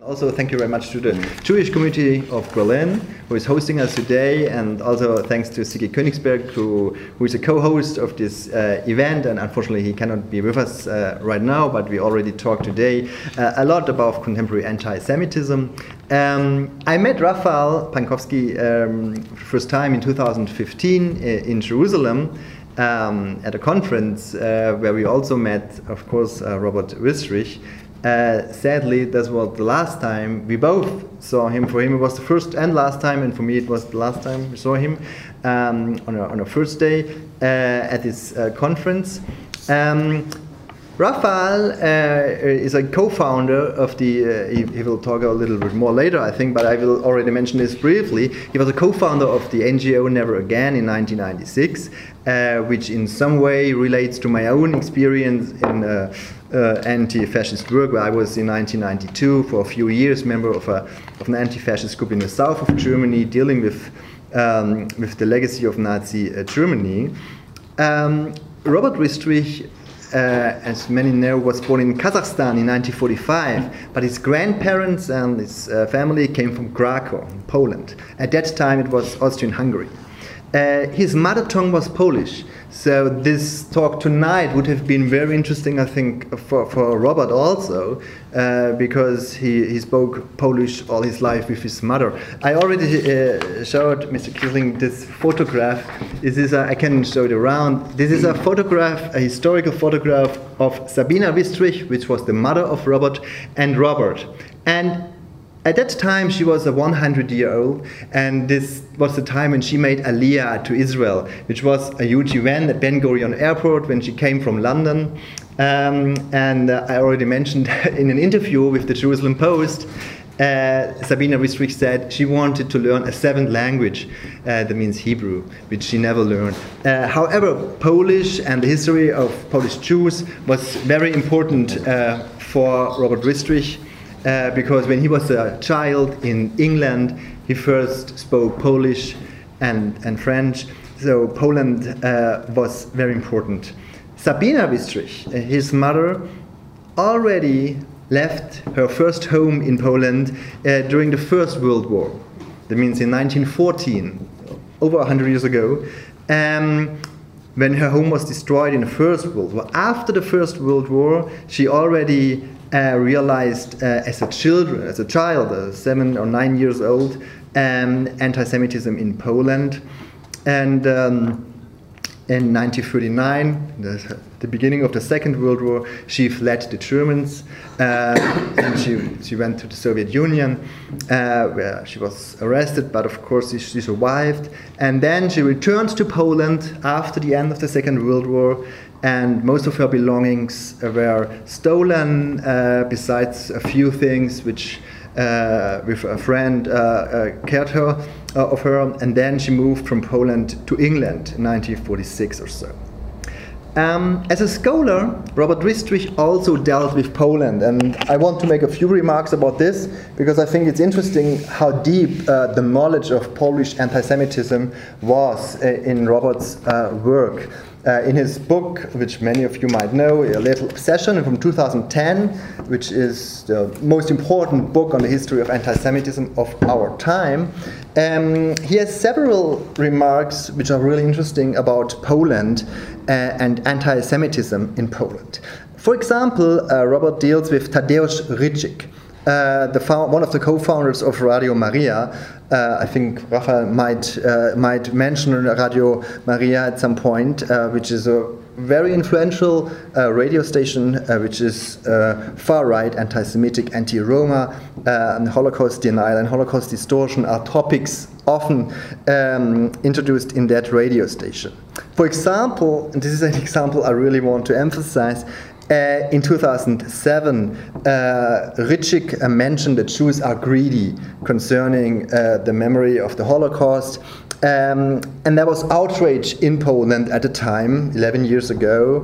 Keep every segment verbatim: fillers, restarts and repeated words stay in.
Also, thank you very much to the Jewish community of Berlin, who is hosting us today, and also thanks to Sigi Königsberg, who, who is a co-host of this uh, event, and unfortunately he cannot be with us uh, right now, but we already talked today uh, a lot about contemporary anti-Semitism. Um, I met Raphael Pankowski um, first time in two thousand fifteen in Jerusalem um, at a conference uh, where we also met, of course, uh, Robert Wistrich. Uh, sadly, this was the last time we both saw him. For him it was the first and last time, and for me it was the last time we saw him um, on, a, on a first day uh, at this uh, conference. Um, Raphael uh, is a co-founder of the, uh, he, he will talk a little bit more later I think, but I will already mention this briefly. He was a co-founder of the N G O Never Again in nineteen ninety-six, uh, which in some way relates to my own experience in uh, uh, anti-fascist work, where I was in nineteen ninety-two for a few years member of, a, of an anti-fascist group in the south of Germany, dealing with, um, with the legacy of Nazi uh, Germany. Um, Robert Wistrich, Uh, as many know, was born in Kazakhstan in nineteen forty-five, but his grandparents and his uh, family came from Krakow, Poland. At that time it was Austrian-Hungary. Uh, his mother tongue was Polish, so this talk tonight would have been very interesting, I think, for, for Robert also, uh, because he, he spoke Polish all his life with his mother. I already uh, showed Mister Kiesling this photograph. This is a, I can show it around. This is a photograph, a historical photograph of Sabina Wistrich, which was the mother of Robert, and Robert. And at that time, she was a hundred year old, and this was the time when she made Aliyah to Israel, which was a huge event at Ben Gurion Airport when she came from London. Um, and uh, I already mentioned in an interview with the Jerusalem Post, uh, Sabina Wistrich said she wanted to learn a seventh language, uh, that means Hebrew, which she never learned. Uh, however, Polish and the history of Polish Jews was very important uh, for Robert Wistrich. Uh, because when he was a child in England, he first spoke Polish and, and French, so Poland uh, was very important. Sabina Wistrich, uh, his mother, already left her first home in Poland uh, during the First World War. That means in nineteen fourteen, over one hundred years ago, um, when her home was destroyed in the First World War. After the First World War, she already Uh, realized uh, as a children, as a child, uh, seven or nine years old, um, anti-Semitism in Poland. And um, in nineteen thirty-nine, the, the beginning of the Second World War, she fled the Germans, uh, and she, she went to the Soviet Union, uh, where she was arrested, but of course she, she survived. And then she returned to Poland after the end of the Second World War, and most of her belongings were stolen, uh, besides a few things which uh, with a friend uh, uh, cared her, uh, of her, and then she moved from Poland to England in nineteen forty-six or so. Um, as a scholar, Robert Wistrich also dealt with Poland, and I want to make a few remarks about this, because I think it's interesting how deep uh, the knowledge of Polish anti-Semitism was uh, in Robert's uh, work. Uh, in his book, which many of you might know, A Little Obsession, from two thousand ten, which is the most important book on the history of anti-Semitism of our time, um, he has several remarks which are really interesting about Poland uh, and anti-Semitism in Poland. For example, uh, Robert deals with Tadeusz Rydzyk, uh, the one of the co-founders of Radio Maria. Uh, I think Raphael might uh, might mention Radio Maria at some point, uh, which is a very influential uh, radio station, uh, which is uh, far-right, anti-Semitic, anti-Roma, uh, and Holocaust denial and Holocaust distortion are topics often um, introduced in that radio station. For example, and this is an example I really want to emphasize, Uh, in two thousand seven, uh, Rydzyk uh, mentioned that Jews are greedy concerning uh, the memory of the Holocaust, um, and there was outrage in Poland at the time, eleven years ago.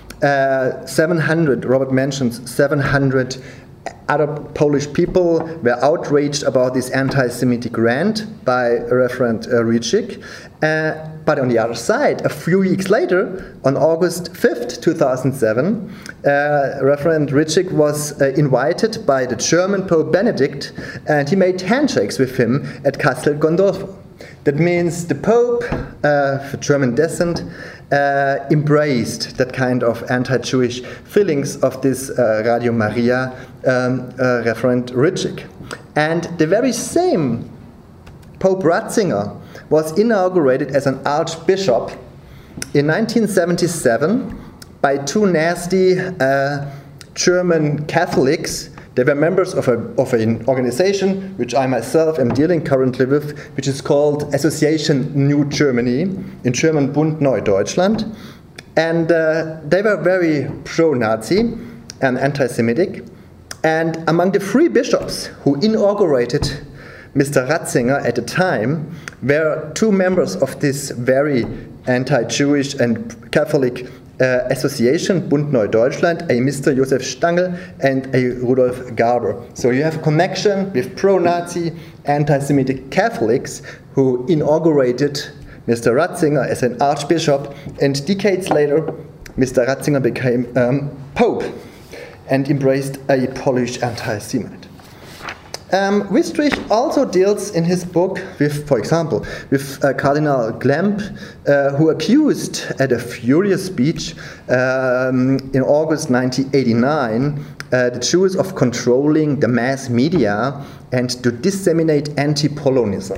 Uh, seven hundred, Robert mentions seven hundred other Polish people were outraged about this anti-Semitic rant by Reverend uh, Rydzyk. Uh, but on the other side, a few weeks later, on August fifth, two thousand seven, uh, Reverend Ritschig was uh, invited by the German Pope Benedict, and he made handshakes with him at Castel Gandolfo. That means the Pope, uh, of German descent, uh, embraced that kind of anti-Jewish feelings of this uh, Radio Maria um, uh, Reverend Ritschig. And the very same Pope Ratzinger was inaugurated as an archbishop in nineteen seventy-seven by two nasty uh, German Catholics. They were members of, a, of an organization which I myself am dealing currently with, which is called Association New Germany, in German Bund Neu-Deutschland. And uh, they were very pro-Nazi and anti-Semitic. And among the three bishops who inaugurated Mister Ratzinger at the time were two members of this very anti-Jewish and Catholic uh, association, Bund Neu-Deutschland, a Mister Josef Stangl and a Rudolf Garber. So you have a connection with pro-Nazi, anti-Semitic Catholics who inaugurated Mister Ratzinger as an archbishop, and decades later Mister Ratzinger became um, Pope and embraced a Polish anti-Semite. Um, Wistrich also deals in his book with, for example, with uh, Cardinal Glemp, uh, who accused at a furious speech um, in August nineteen eighty-nine uh, the Jews of controlling the mass media and to disseminate anti-Polonism.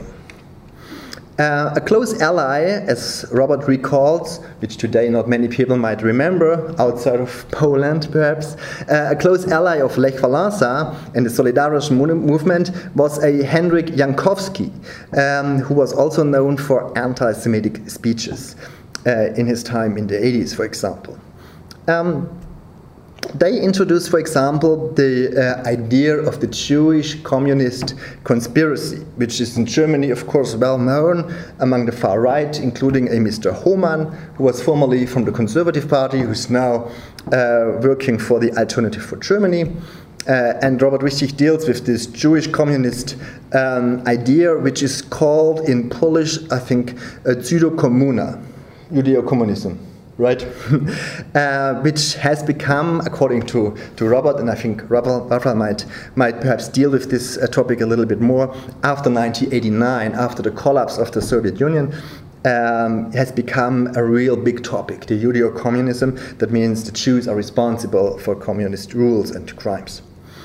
Uh, a close ally, as Robert recalls, which today not many people might remember, outside of Poland perhaps, uh, a close ally of Lech Walesa and the Solidarność movement was a Henryk Jankowski, um, who was also known for anti-Semitic speeches uh, in his time in the eighties, for example. Um, They introduced, for example, the uh, idea of the Jewish communist conspiracy, which is in Germany, of course, well known among the far right, including a Mister Hohmann, who was formerly from the Conservative Party, who's now uh, working for the Alternative for Germany. Uh, and Robert Wistrich deals with this Jewish communist um, idea, which is called in Polish, I think, uh, Judeo-Komuna, Judeo-Communism. Right, uh, which has become, according to, to Robert, and I think Robert, Robert might might perhaps deal with this uh, topic a little bit more, after nineteen eighty-nine, after the collapse of the Soviet Union, um, has become a real big topic, the Judeo-Communism. That means the Jews are responsible for communist rules and crimes.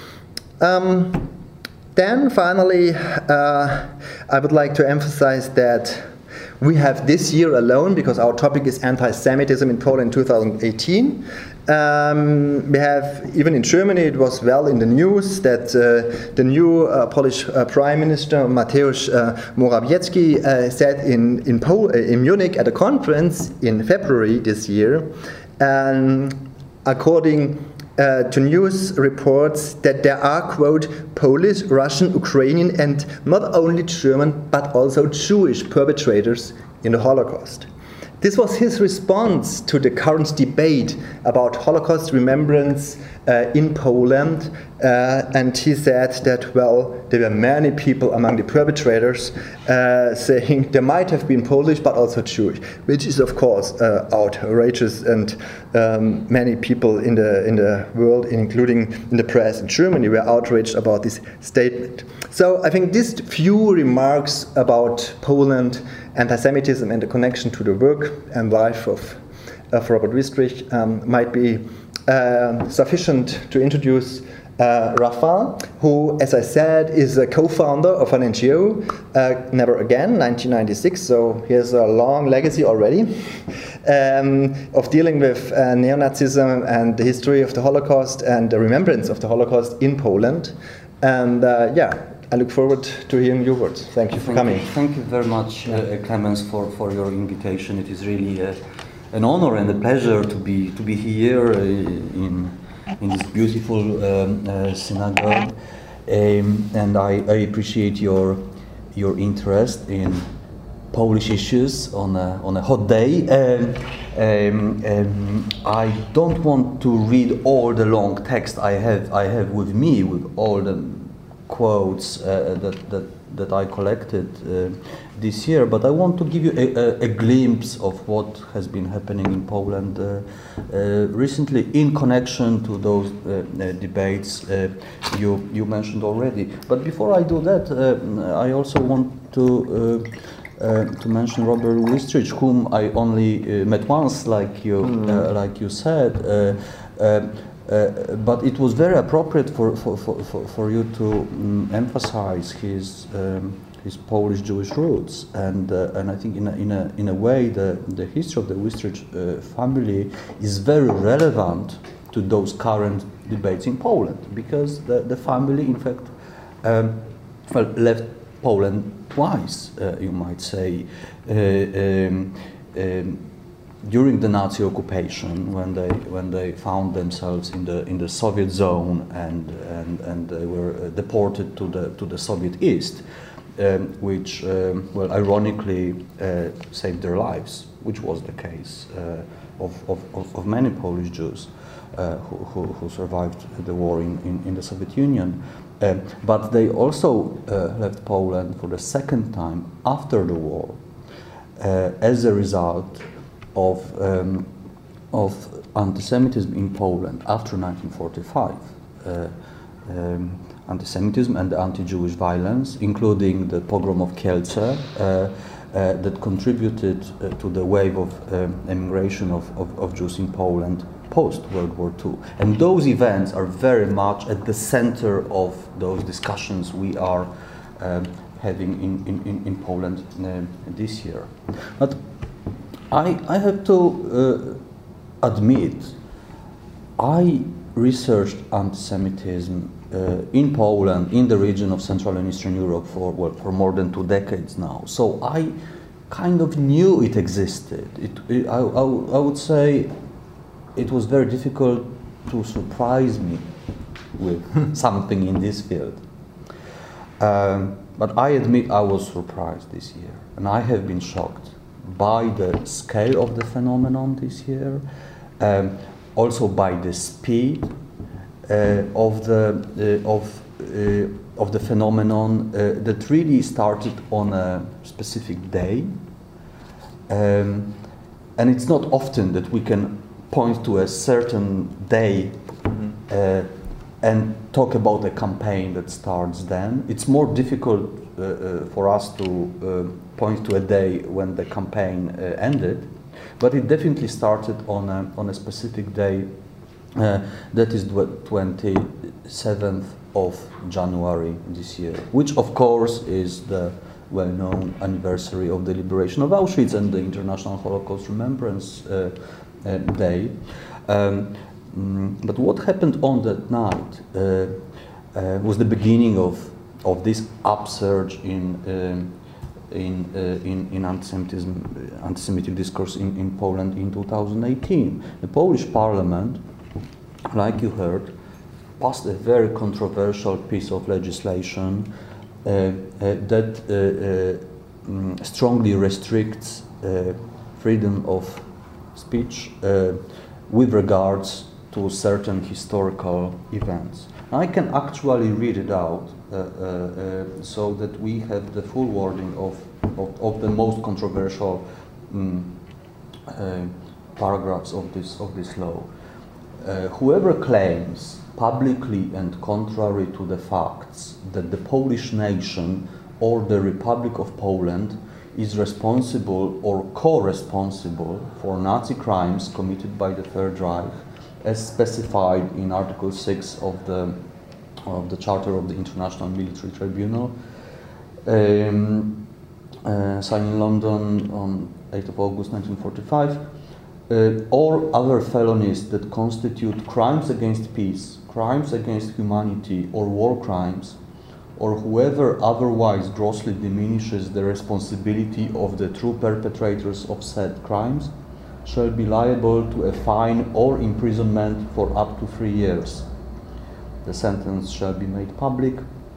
Um, then finally, uh, I would like to emphasize that we have this year alone, because our topic is anti-Semitism in Poland two thousand eighteen. Um, we have, even in Germany, it was well in the news that uh, the new uh, Polish uh, Prime Minister, Mateusz uh, Morawiecki, uh, said in, in, Pol- in Munich at a conference in February this year, um, according Uh, to news reports, that there are, quote, Polish, Russian, Ukrainian, and not only German, but also Jewish perpetrators in the Holocaust. This was his response to the current debate about Holocaust remembrance uh, in Poland, uh, and he said that, well, there were many people among the perpetrators uh, saying they might have been Polish but also Jewish, which is of course uh, outrageous, and um, many people in the in the world, including in the press in Germany, were outraged about this statement. So I think these few remarks about Poland, anti-Semitism, and the connection to the work and life of, of Robert Wistrich um, might be uh, sufficient to introduce uh, Rafal, who, as I said, is a co-founder of an N G O, uh, Never Again, nineteen ninety-six, so he has a long legacy already um, of dealing with uh, neo-Nazism and the history of the Holocaust and the remembrance of the Holocaust in Poland. And uh, yeah, I look forward to hearing your words. Thank you for thank coming. You, thank you very much, uh, Clemens, for, for your invitation. It is really uh, an honor and a pleasure to be to be here uh, in in this beautiful um, uh, synagogue, um, and I, I appreciate your your interest in Polish issues on a on a hot day. Um, um, um, I don't want to read all the long text I have I have with me with all the quotes uh, that, that, that I collected uh, this year, but I want to give you a, a, a glimpse of what has been happening in Poland uh, uh, recently in connection to those uh, uh, debates uh, you, you mentioned already. But before I do that, uh, I also want to uh, Uh, to mention Robert Wistrich, whom I only uh, met once, like you, mm. uh, like you said, uh, uh, uh, but it was very appropriate for for, for, for you to um, emphasize his um, his Polish Jewish roots, and uh, and I think in a, in a in a way the the history of the Wistrich uh, family is very relevant to those current debates in Poland, because the the family, in fact, um, well, left Poland twice, uh, you might say, uh, um, um, during the Nazi occupation, when they when they found themselves in the in the Soviet zone, and and and they were uh, deported to the to the Soviet East, um, which um, well, ironically uh, saved their lives, which was the case uh, of, of of many Polish Jews uh, who, who who survived the war in in, in the Soviet Union. Um, but they also uh, left Poland for the second time after the war, uh, as a result of um, of anti-Semitism in Poland after nineteen forty-five. Uh, um, anti-Semitism and anti-Jewish violence, including the pogrom of Kielce, uh, uh, that contributed uh, to the wave of um, immigration of, of, of Jews in Poland post-World War Two. And those events are very much at the center of those discussions we are um, having in, in, in Poland uh, this year. But I, I have to uh, admit, I researched anti-Semitism uh, in Poland, in the region of Central and Eastern Europe for, well, for more than two decades now. So I kind of knew it existed. It, it, I, I, I would say it was very difficult to surprise me with something in this field. Um, but I admit I was surprised this year, and I have been shocked by the scale of the phenomenon this year, um, also by the speed uh, of the uh, of uh, of the phenomenon uh, that really started on a specific day, um, and it's not often that we can point to a certain day mm-hmm. uh, and talk about a campaign that starts then. It's more difficult uh, uh, for us to uh, point to a day when the campaign uh, ended, but it definitely started on a, on a specific day, uh, that is the twenty-seventh of January this year, which of course is the well-known anniversary of the liberation of Auschwitz and the International Holocaust Remembrance uh, uh, Day. Um, mm, but what happened on that night uh, uh, was the beginning of of this upsurge in um, in, uh, in in anti-Semitism, anti-Semitic discourse in, in Poland in two thousand eighteen. The Polish Parliament, like you heard, passed a very controversial piece of legislation uh, uh, that uh, uh, um, strongly restricts uh, freedom of speech uh, with regards to certain historical events. I can actually read it out uh, uh, uh, so that we have the full wording of, of, of the most controversial um, uh, paragraphs of this, of this law. Uh, whoever claims publicly and contrary to the facts that the Polish nation or the Republic of Poland is responsible or co-responsible for Nazi crimes committed by the Third Reich, as specified in Article six of the of the Charter of the International Military Tribunal, um, uh, signed in London on eighth of August nineteen forty-five, uh, or other felonies that constitute crimes against peace, crimes against humanity, or war crimes, or whoever otherwise grossly diminishes the responsibility of the true perpetrators of said crimes, shall be liable to a fine or imprisonment for up to three years. The sentence shall be made public,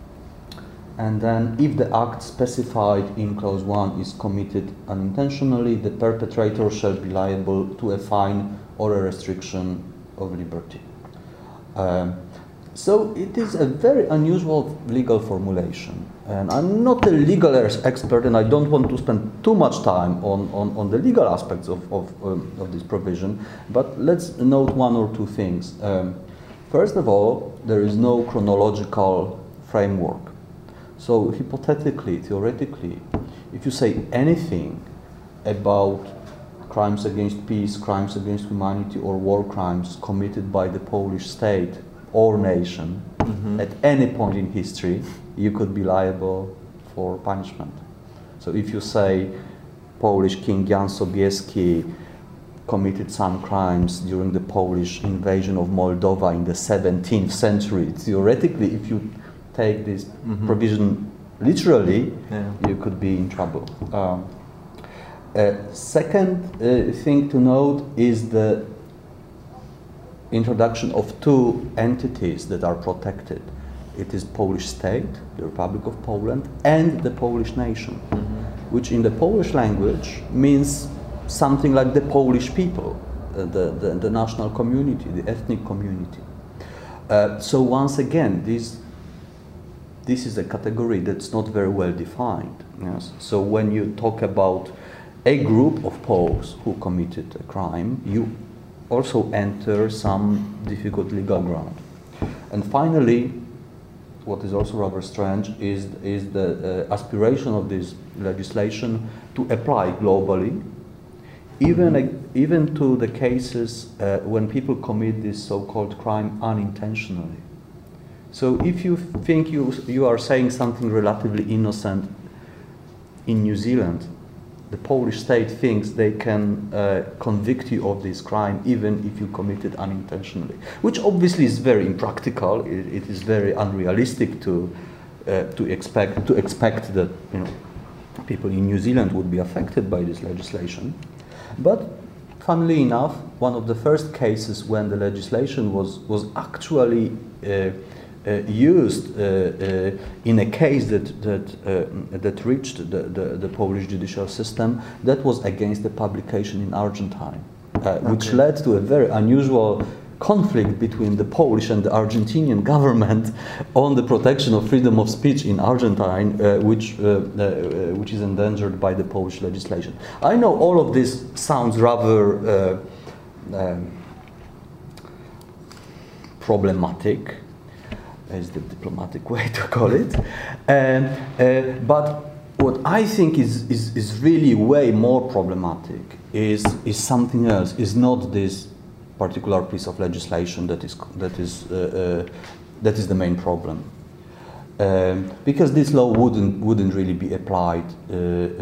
and then if the act specified in clause one is committed unintentionally, the perpetrator shall be liable to a fine or a restriction of liberty. Um, So it is a very unusual legal formulation, and I'm not a legal expert, and I don't want to spend too much time on, on, on the legal aspects of, of, um, of this provision, but let's note one or two things. Um, first of all, there is no chronological framework. So hypothetically, theoretically, if you say anything about crimes against peace, crimes against humanity, or war crimes committed by the Polish state or nation, mm-hmm. at any point in history, you could be liable for punishment. So if you say Polish King Jan Sobieski committed some crimes during the Polish invasion of Moldova in the seventeenth century, theoretically, if you take this mm-hmm. provision literally, yeah. you could be in trouble. Um, uh, second uh, thing to note is the introduction of two entities that are protected. It is Polish state, the Republic of Poland, and the Polish nation, mm-hmm. which in the Polish language means something like the Polish people, uh, the, the, the national community, the ethnic community. Uh, so once again, this, this is a category that's not very well defined. Yes? So when you talk about a group of Poles who committed a crime, you also enter some difficult legal ground. And finally, what is also rather strange is, is the uh, aspiration of this legislation to apply globally, even, uh, even to the cases uh, when people commit this so-called crime unintentionally. So if you think you, you are saying something relatively innocent in New Zealand, the Polish state thinks they can uh, convict you of this crime even if you commit it unintentionally, which obviously is very impractical. It, it is very unrealistic to uh, to expect to expect that you know people in New Zealand would be affected by this legislation. But funnily enough, one of the first cases when the legislation was was actually uh, Uh, used uh, uh, in a case that that uh, that reached the, the, the Polish judicial system, that was against the publication in Argentine, uh, okay. which led to a very unusual conflict between the Polish and the Argentinian government on the protection of freedom of speech in Argentine, uh, which uh, uh, which is endangered by the Polish legislation. I know all of this sounds rather uh, um, problematic, is the diplomatic way to call it. Um, uh, but what I think is, is, is really way more problematic is, is something else, is not this particular piece of legislation that is, that is, uh, uh, that is the main problem. Um, because this law wouldn't, wouldn't really be applied uh,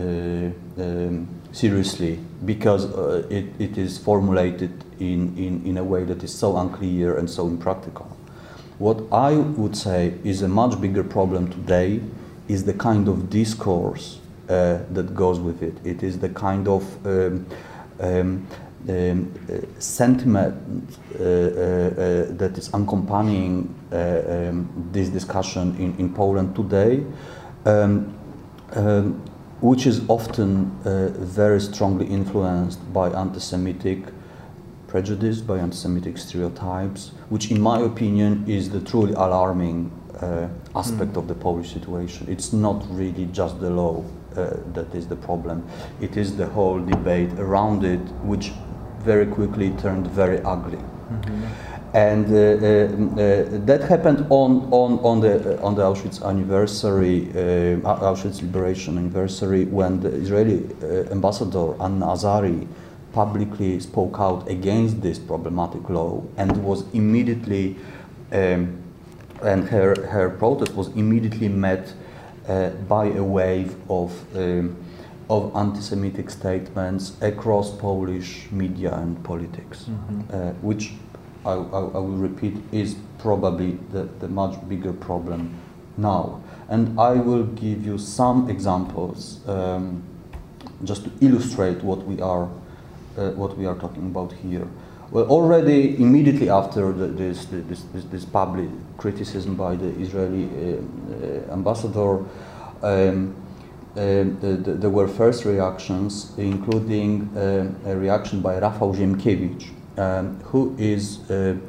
uh, um, seriously, because uh, it, it is formulated in, in, in a way that is so unclear and so impractical. What I would say is a much bigger problem today is the kind of discourse uh, that goes with it. It is the kind of um, um, um, uh, sentiment uh, uh, uh, that is accompanying uh, um, this discussion in, in Poland today, um, um, which is often uh, very strongly influenced by anti-Semitic prejudice, by anti-Semitic stereotypes, which in my opinion is the truly alarming uh, aspect mm. of the Polish situation. It's not really just the law uh, that is the problem. It is the whole debate around it, which very quickly turned very ugly. Mm-hmm. And uh, uh, uh, that happened on, on, on, the, uh, on the Auschwitz anniversary, uh, Auschwitz liberation anniversary, when the Israeli uh, ambassador Anna Azari publicly spoke out against this problematic law and was immediately, um, and her, her protest was immediately met uh, by a wave of, um, of anti-Semitic statements across Polish media and politics, mm-hmm. uh, which I, I, I will repeat is probably the, the much bigger problem now. And I will give you some examples um, just to illustrate what we are Uh, what we are talking about here. Well, already immediately after the, this, this, this, this public criticism by the Israeli uh, uh, ambassador, um, uh, the, the, there were first reactions, including uh, a reaction by Rafał Ziemkiewicz, um, who is uh,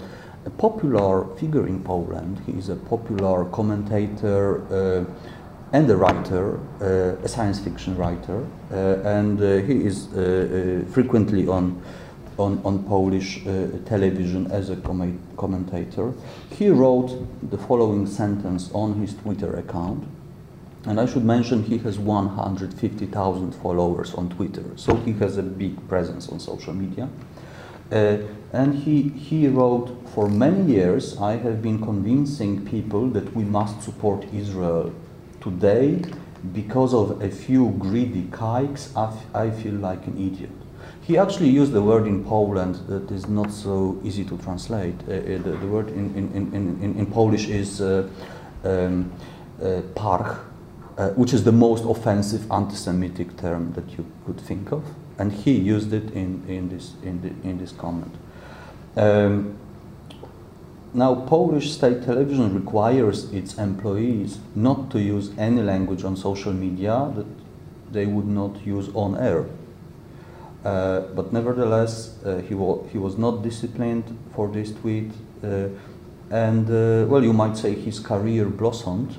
a popular figure in Poland. He is a popular commentator uh, and a writer, uh, a science fiction writer, uh, and uh, he is uh, uh, frequently on, on, on Polish uh, television as a com commentator. He wrote the following sentence on his Twitter account, and I should mention he has one hundred fifty thousand followers on Twitter, so he has a big presence on social media. Uh, and he, he wrote, "For many years I have been convincing people that we must support Israel. Today, because of a few greedy kikes, I, f I feel like an idiot." He actually used the word in Poland that is not so easy to translate. Uh, the, the word in, in, in, in, in Polish is uh, um, uh, parch, uh, which is the most offensive anti-Semitic term that you could think of. And he used it in, in, this, in, the, in this comment. Um, Now, Polish state television requires its employees not to use any language on social media that they would not use on air. Uh, but nevertheless, uh, he, wa he was not disciplined for this tweet, uh, and, uh, well, you might say his career blossomed.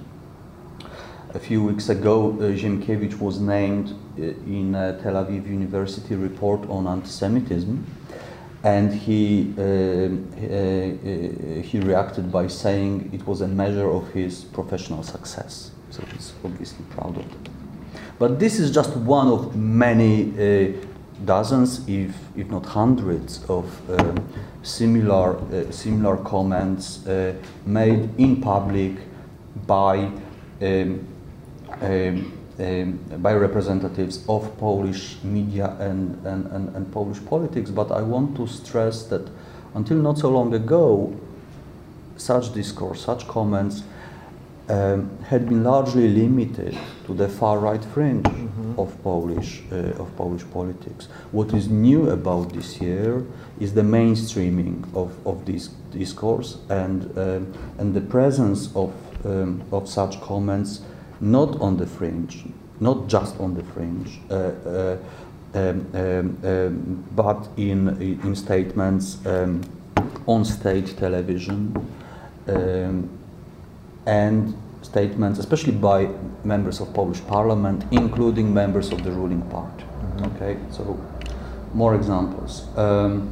A few weeks ago, uh, Ziemkiewicz was named uh, in a Tel Aviv University report on anti-Semitism. And he, uh, uh, he reacted by saying it was a measure of his professional success. So he's obviously proud of it. But this is just one of many uh, dozens, if, if not hundreds, of um, similar, uh, similar comments uh, made in public by um, um, Um, by representatives of Polish media and, and, and, and Polish politics. But I want to stress that until not so long ago, such discourse, such comments um, had been largely limited to the far-right fringe mm-hmm. of Polish uh, of Polish politics. What is new about this year is the mainstreaming of, of this discourse and um, and the presence of um, of such comments, not on the fringe, not just on the fringe, uh, uh, um, um, um, but in, in statements um, on state television um, and statements, especially by members of Polish parliament, including members of the ruling party. Mm-hmm. Okay, so more examples. Um,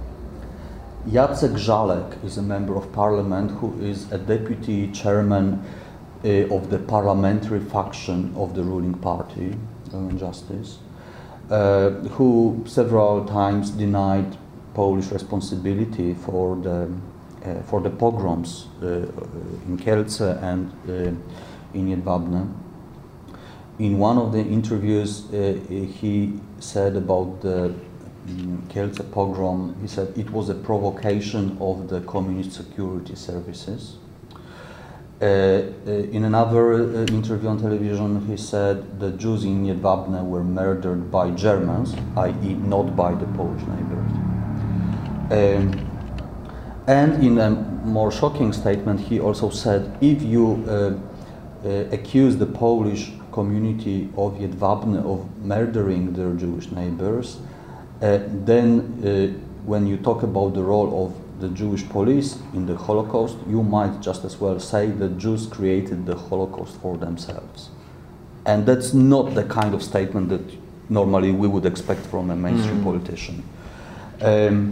Jacek Żalek is a member of parliament who is a deputy chairman Uh, of the parliamentary faction of the ruling party, uh, Justice, uh, who several times denied Polish responsibility for the uh, for the pogroms uh, in Kielce and uh, in Jedwabne. In one of the interviews, uh, he said about the um, Kielce pogrom, he said it was a provocation of the communist security services. Uh, uh, in another uh, interview on television, he said the Jews in Jedwabne were murdered by Germans, that is not by the Polish neighbors. Um, and in a more shocking statement, he also said, if you uh, uh, accuse the Polish community of Jedwabne of murdering their Jewish neighbors, uh, then uh, when you talk about the role of the Jewish police in the Holocaust, you might just as well say that Jews created the Holocaust for themselves. And that's not the kind of statement that normally we would expect from a mainstream mm. politician. Um,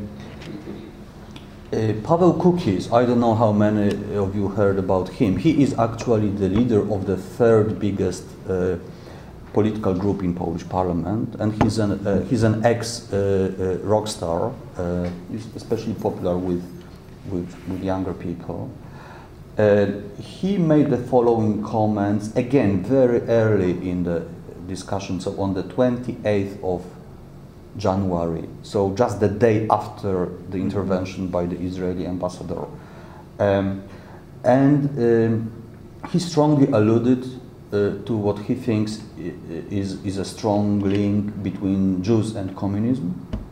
uh, Paweł Kukiz, I don't know how many of you heard about him. He is actually the leader of the third biggest uh, political group in Polish parliament, and he's an uh, he's an ex uh, uh, rock star. Uh, he's especially popular with with, with younger people. Uh, he made the following comments again very early in the discussion. So on the twenty-eighth of January, so just the day after the intervention by the Israeli ambassador, um, and um, he strongly alluded Uh, to what he thinks is, is a strong link between Jews and communism.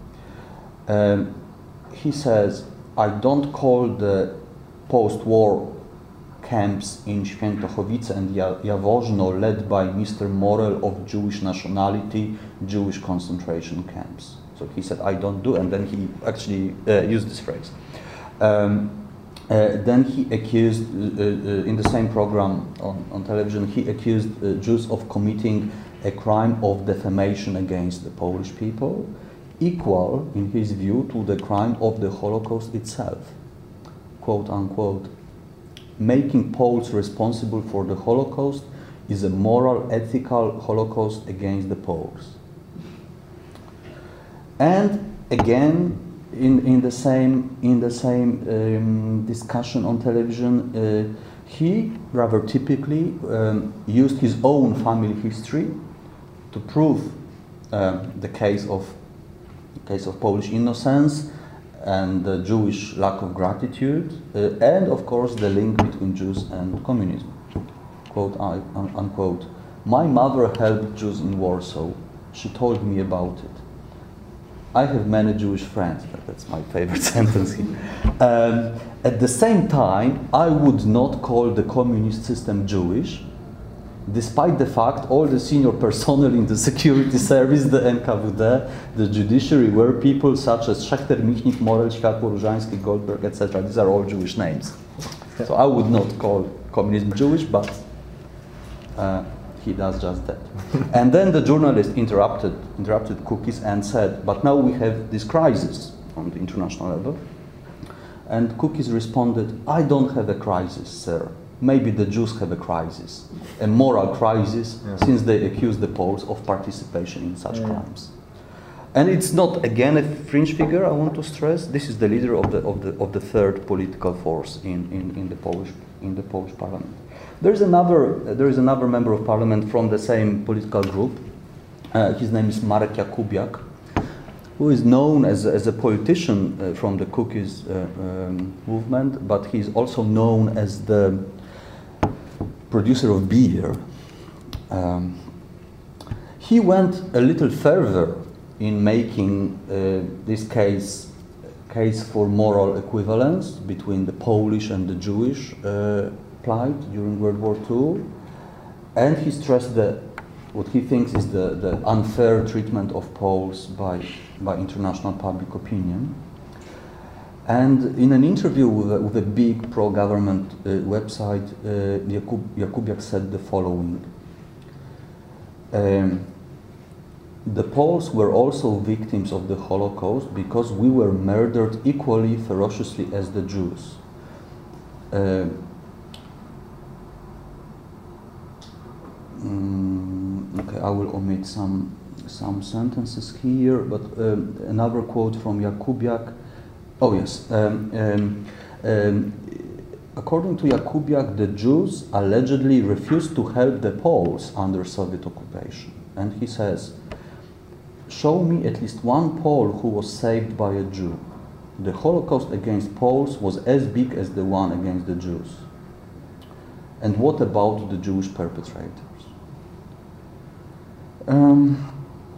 Um, he says, I don't call the post-war camps in Świętochowice and Jaworzno led by Mister Morel of Jewish nationality, Jewish concentration camps. So he said, I don't do, and then he actually uh, used this phrase. Um, Uh, then he accused, uh, uh, in the same program on, on television, he accused uh, Jews of committing a crime of defamation against the Polish people, equal, in his view, to the crime of the Holocaust itself. Quote unquote, making Poles responsible for the Holocaust is a moral, ethical Holocaust against the Poles. And again, in, in the same, in the same um, discussion on television, uh, he rather typically um, used his own family history to prove uh, the case of the case of Polish innocence and the Jewish lack of gratitude, uh, and of course the link between Jews and communism. Quote un unquote. My mother helped Jews in Warsaw. She told me about it. I have many Jewish friends. That's my favorite sentence here. Um, at the same time, I would not call the communist system Jewish, despite the fact all the senior personnel in the security service, the N K W D, the judiciary, were people such as Szechter, Michnik, Morel, Światło, Różański, Goldberg, et cetera. These are all Jewish names. So I would not call communism Jewish, but uh, he does just that. And then the journalist interrupted, interrupted Kukis and said, but now we have this crisis on the international level. And Kukis responded, I don't have a crisis, sir. Maybe the Jews have a crisis, a moral crisis, yeah. Since they accuse the Poles of participation in such yeah. crimes. And it's not, again, a fringe figure, I want to stress. This is the leader of the, of the, of the third political force in, in, in, the Polish, in the Polish parliament. There is another, uh, there is another member of parliament from the same political group. Uh, his name is Marek Jakubiak, who is known as, as a politician uh, from the Kukis uh, um, movement, but he's also known as the producer of beer. Um, he went a little further in making uh, this case case for moral equivalence between the Polish and the Jewish uh, plight during World War Two, and he stressed that what he thinks is the, the unfair treatment of Poles by, by international public opinion. And in an interview with a, with a big pro-government uh, website, uh, Jakub, Jakubiak said the following. Um, the Poles were also victims of the Holocaust because we were murdered equally ferociously as the Jews. Uh, mm, okay, I will omit some, some sentences here, but um, another quote from Jakubiak. Oh yes, um, um, um, according to Jakubiak, the Jews allegedly refused to help the Poles under Soviet occupation. And he says, show me at least one Pole who was saved by a Jew. The Holocaust against Poles was as big as the one against the Jews. And what about the Jewish perpetrators? Um,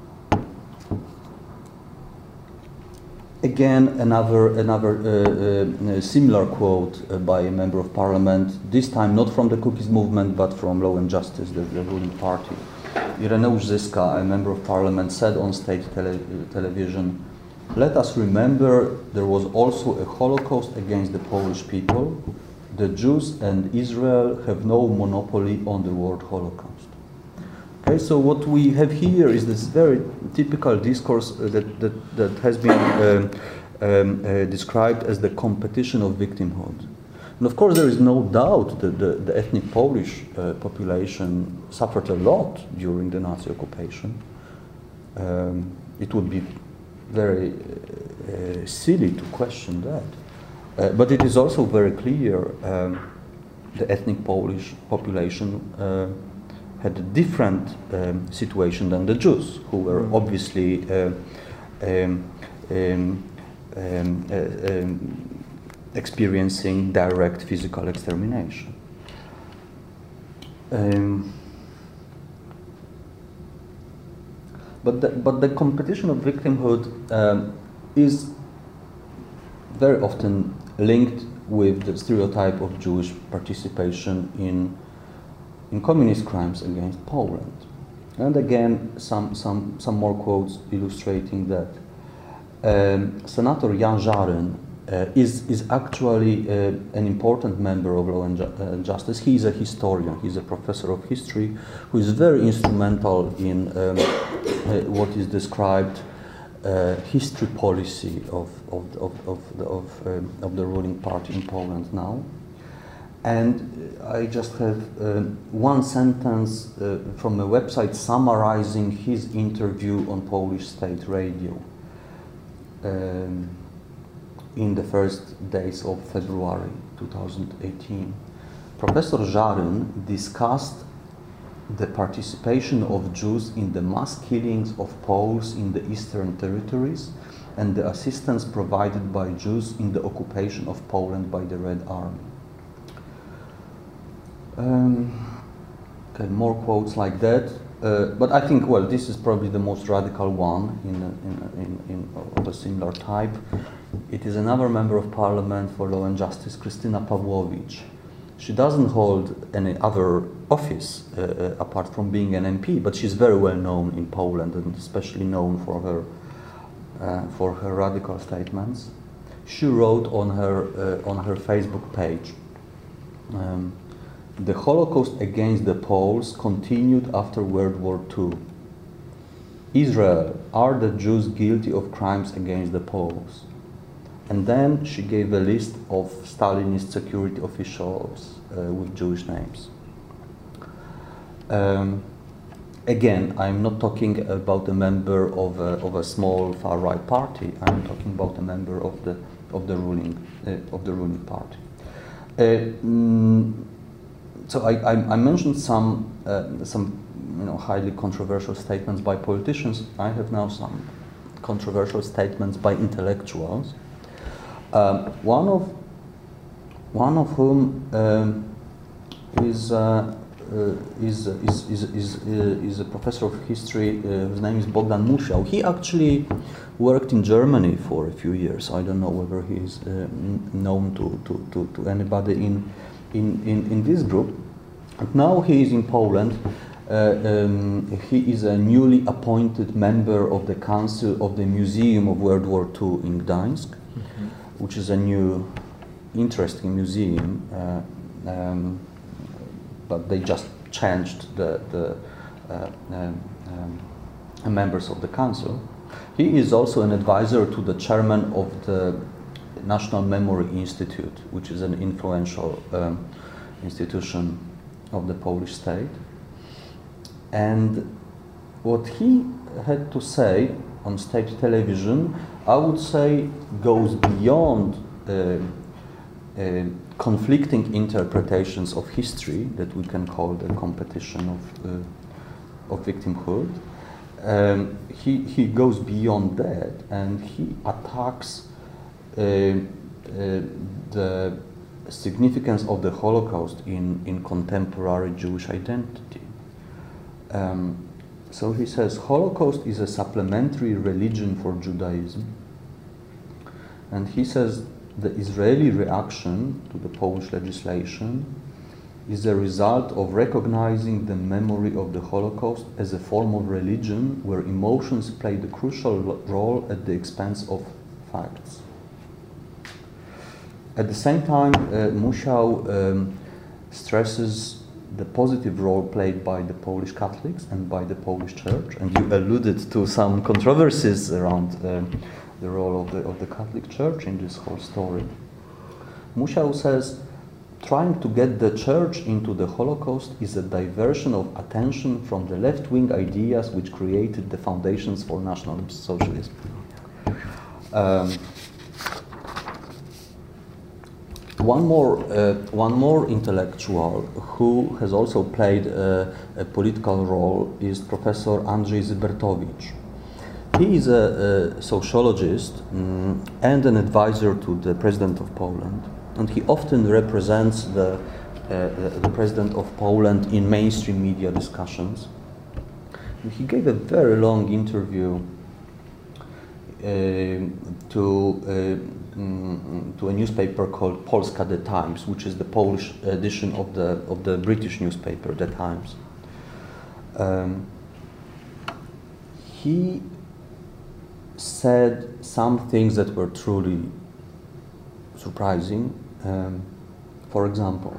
Again, another, another uh, uh, similar quote uh, by a member of parliament, this time not from the Kukis movement, but from Law and Justice, the, the ruling party. Ireneusz Zyska, a member of parliament, said on state tele television, let us remember there was also a Holocaust against the Polish people. The Jews and Israel have no monopoly on the word Holocaust. Okay, so what we have here is this very typical discourse uh, that, that, that has been um, um, uh, described as the competition of victimhood. And of course there is no doubt that the, the ethnic Polish uh, population suffered a lot during the Nazi occupation. Um, it would be very uh, silly to question that. Uh, but it is also very clear um, the ethnic Polish population uh, had a different um, situation than the Jews, who were obviously uh, um, um, um, uh, um, experiencing direct physical extermination. Um, but, the, but the competition of victimhood um, is very often linked with the stereotype of Jewish participation in in communist crimes against Poland. And again, some, some, some more quotes illustrating that. Um, Senator Jan Żaryn, uh, is, is actually uh, an important member of Law and Ju uh, Justice. He is a historian, he's a professor of history who is very instrumental in um, uh, what is described uh, history policy of, of, of, of, the, of, um, of the ruling party in Poland now. And I just have uh, one sentence uh, from a website summarizing his interview on Polish State Radio um, in the first days of February two thousand eighteen. Professor Żaryn discussed the participation of Jews in the mass killings of Poles in the Eastern Territories and the assistance provided by Jews in the occupation of Poland by the Red Army. Um, okay, more quotes like that, uh, but I think, well, this is probably the most radical one in, in, in, in of a similar type. It is another member of parliament for Law and Justice, Krystyna Pawłowicz. She doesn't hold any other office uh, apart from being an M P, but she's very well known in Poland and especially known for her, uh, for her radical statements. She wrote on her, uh, on her Facebook page, um, "The Holocaust against the Poles continued after World War Two. Israel, are the Jews guilty of crimes against the Poles?" And then she gave a list of Stalinist security officials uh, with Jewish names. Um, again, I'm not talking about a member of a, of a small far-right party. I'm talking about a member of the of the ruling uh, of the ruling party. Uh, mm, So I, I, I mentioned some, uh, some you know, highly controversial statements by politicians. I have now some controversial statements by intellectuals. Um, one of one of whom um, is, uh, uh, is, is, is, is, uh, is a professor of history uh, whose name is Bogdan Musiał. He actually worked in Germany for a few years. I don't know whether he is uh, known to, to, to, to anybody in In, in, in this group. And now he is in Poland. Uh, um, he is a newly appointed member of the Council of the Museum of World War Two in Gdańsk, mm-hmm. which is a new, interesting museum, uh, um, but they just changed the, the uh, um, um, members of the council. He is also an advisor to the chairman of the National Memory Institute, which is an influential um, institution of the Polish state. And what he had to say on state television, I would say, goes beyond uh, uh, conflicting interpretations of history that we can call the competition of, uh, of victimhood. Um, he, he goes beyond that, and he attacks Uh, uh, the significance of the Holocaust in, in contemporary Jewish identity. Um, so he says, Holocaust is a supplementary religion for Judaism. And he says the Israeli reaction to the Polish legislation is a result of recognizing the memory of the Holocaust as a form of religion where emotions played a crucial role at the expense of facts. At the same time, uh, Musiał um, stresses the positive role played by the Polish Catholics and by the Polish Church, and you alluded to some controversies around um, the role of the, of the Catholic Church in this whole story. Musiał says, trying to get the Church into the Holocaust is a diversion of attention from the left-wing ideas which created the foundations for National Socialism. Um, One more, uh, one more intellectual who has also played uh, a political role is Professor Andrzej Zybertowicz. He is a, a sociologist um, and an advisor to the President of Poland, and he often represents the, uh, the President of Poland in mainstream media discussions. And he gave a very long interview uh, to uh, Mm, to a newspaper called Polska The Times, which is the Polish edition of the of the British newspaper The Times. Um, he said some things that were truly surprising. Um, for example,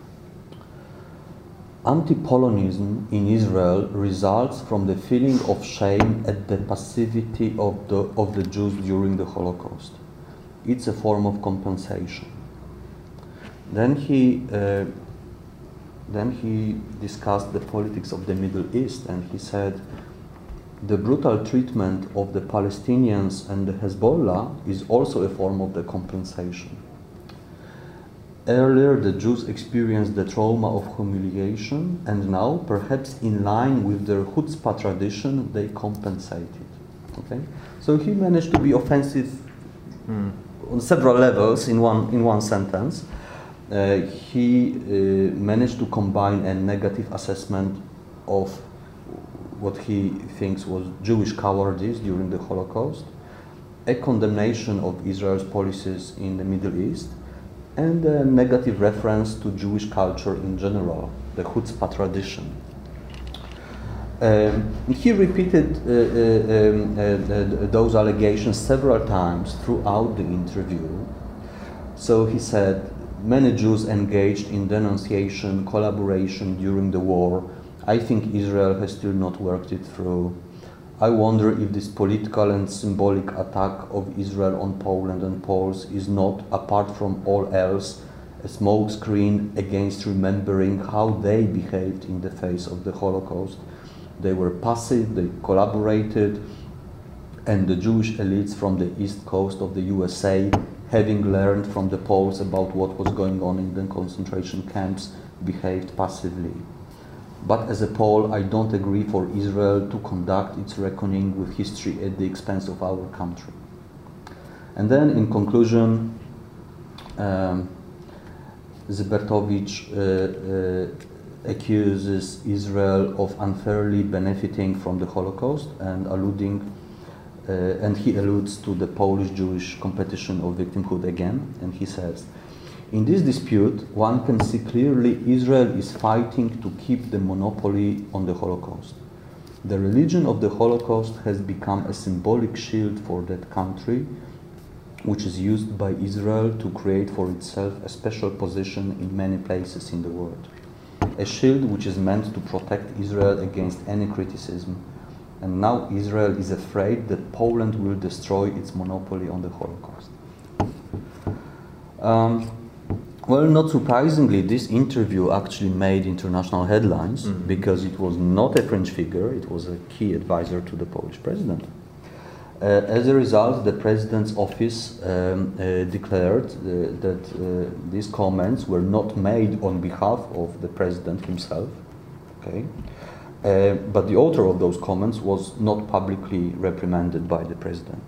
anti-Polonism in Israel results from the feeling of shame at the passivity of the, of the Jews during the Holocaust. It's a form of compensation. Then he, uh, then he discussed the politics of the Middle East, and he said, the brutal treatment of the Palestinians and the Hezbollah is also a form of the compensation. Earlier, the Jews experienced the trauma of humiliation, and now, perhaps in line with their chutzpah tradition, they compensated. Okay? So he managed to be offensive mm. on several levels in one, in one sentence. Uh, he uh, managed to combine a negative assessment of what he thinks was Jewish cowardice during the Holocaust, a condemnation of Israel's policies in the Middle East, and a negative reference to Jewish culture in general, the chutzpah tradition. Um, he repeated uh, uh, um, uh, those allegations several times throughout the interview. So he said, many Jews engaged in denunciation, collaboration during the war. I think Israel has still not worked it through. I wonder if this political and symbolic attack of Israel on Poland and Poles is not, apart from all else, a smokescreen against remembering how they behaved in the face of the Holocaust. They were passive, they collaborated, and the Jewish elites from the east coast of the U S A, having learned from the Poles about what was going on in the concentration camps, behaved passively. But as a Pole, I don't agree for Israel to conduct its reckoning with history at the expense of our country. And then, in conclusion, um, Zybertowicz uh, uh, accuses Israel of unfairly benefiting from the Holocaust and alluding, uh, and he alludes to the Polish-Jewish competition of victimhood again, and he says, in this dispute, one can see clearly Israel is fighting to keep the monopoly on the Holocaust. The religion of the Holocaust has become a symbolic shield for that country, which is used by Israel to create for itself a special position in many places in the world. A shield which is meant to protect Israel against any criticism. And now Israel is afraid that Poland will destroy its monopoly on the Holocaust. Um, Well, not surprisingly, this interview actually made international headlines mm-hmm. because it was not a fringe figure, it was a key advisor to the Polish president. Uh, as a result, the president's office um, uh, declared uh, that uh, these comments were not made on behalf of the president himself, okay? Uh, but the author of those comments was not publicly reprimanded by the president.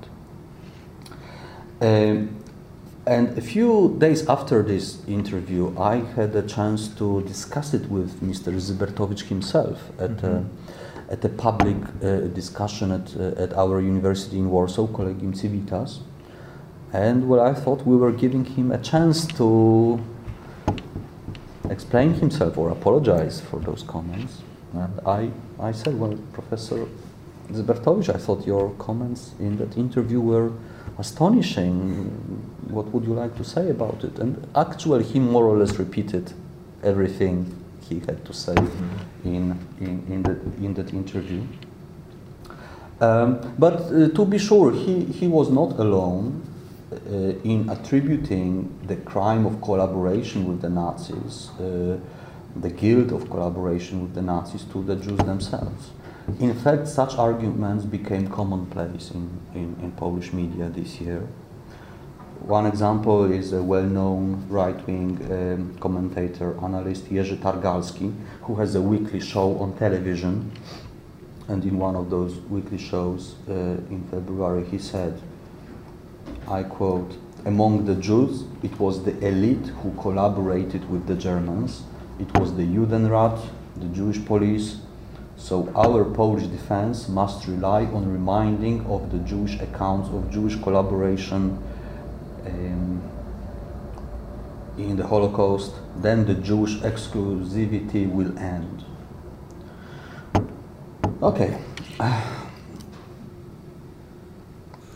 Uh, And a few days after this interview, I had a chance to discuss it with Mister Zybertowicz himself at, mm-hmm. a, at a public uh, discussion at, uh, at our university in Warsaw, Collegium Civitas. And well, I thought we were giving him a chance to explain himself or apologize for those comments. And I, I said, well, Professor Zybertowicz, I thought your comments in that interview were astonishing. What would you like to say about it? And actually, he more or less repeated everything he had to say mm-hmm. in, in, in, the, in that interview. Um, but uh, to be sure, he, he was not alone uh, in attributing the crime of collaboration with the Nazis, uh, the guilt of collaboration with the Nazis, to the Jews themselves. In fact, such arguments became commonplace in, in, in Polish media this year. One example is a well-known right-wing um, commentator, analyst Jerzy Targalski, who has a weekly show on television. And in one of those weekly shows uh, in February, he said, I quote, among the Jews, it was the elite who collaborated with the Germans. It was the Judenrat, the Jewish police. So our Polish defense must rely on reminding of the Jewish accounts of Jewish collaboration um, in the Holocaust. Then the Jewish exclusivity will end. Okay.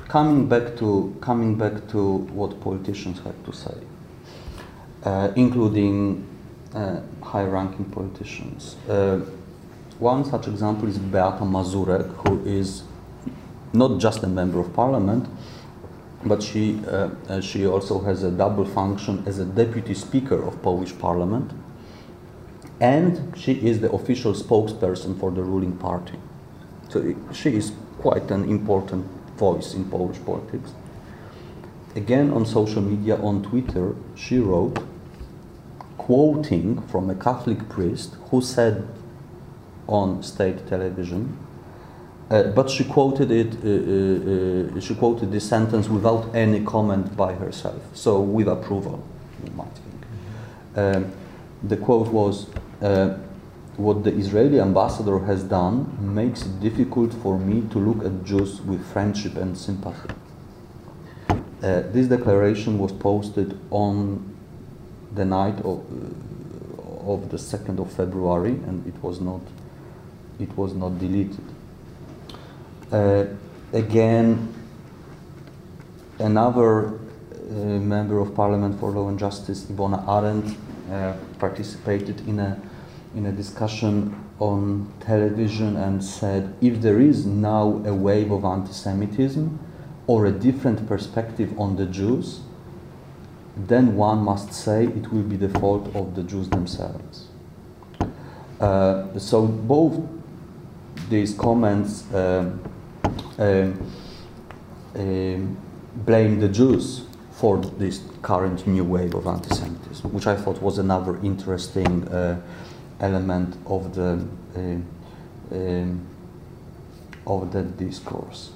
coming back to coming back to what politicians have to say, uh, including uh, high-ranking politicians. Uh, one such example is Beata Mazurek, who is not just a member of parliament, but she uh, uh, she also has a double function as a deputy speaker of Polish parliament, and she is the official spokesperson for the ruling party. So she is quite an important voice in Polish politics. Again, on social media, on Twitter, she wrote, quoting from a Catholic priest who said on state television, uh, but she quoted it. Uh, uh, she quoted this sentence without any comment by herself, so with approval, you might think. Um, the quote was, uh, "What the Israeli ambassador has done makes it difficult for me to look at Jews with friendship and sympathy." Uh, this declaration was posted on the night of, uh, of the second of February, and it was not it was not deleted. Uh, again, another uh, member of Parliament for Law and Justice, Ivona Arendt, uh, participated in a in a discussion on television and said, if there is now a wave of anti-Semitism or a different perspective on the Jews, then one must say it will be the fault of the Jews themselves. Uh, so both these comments um, um, um, blame the Jews for this current new wave of anti-Semitism, which I thought was another interesting uh, element of the uh, um, of the discourse.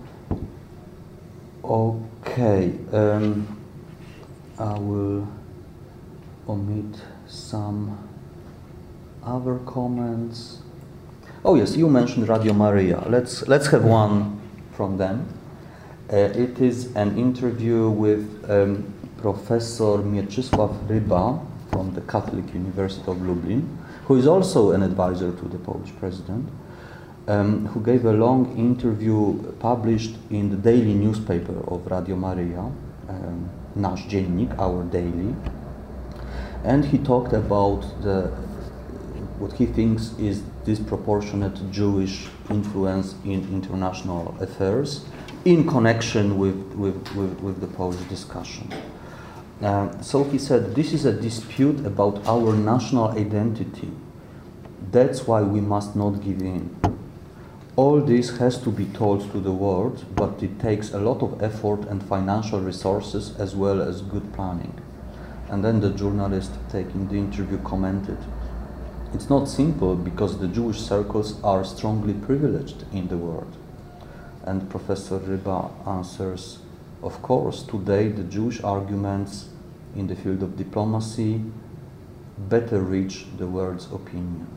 Okay, um, I will omit some other comments. Oh yes, you mentioned Radio Maria. Let's let's have one from them. Uh, it is an interview with um, Professor Mieczysław Ryba from the Catholic University of Lublin, who is also an advisor to the Polish president, um, who gave a long interview published in the daily newspaper of Radio Maria, um, Nasz Dziennik, Our Daily, and he talked about the what he thinks is disproportionate Jewish influence in international affairs in connection with, with, with, with the Polish discussion. Uh, so he said, this is a dispute about our national identity. That's why we must not give in. All this has to be told to the world, but it takes a lot of effort and financial resources as well as good planning. And then the journalist taking the interview commented, it's not simple because the Jewish circles are strongly privileged in the world. And Professor Ryba answers, of course, today the Jewish arguments in the field of diplomacy better reach the world's opinion.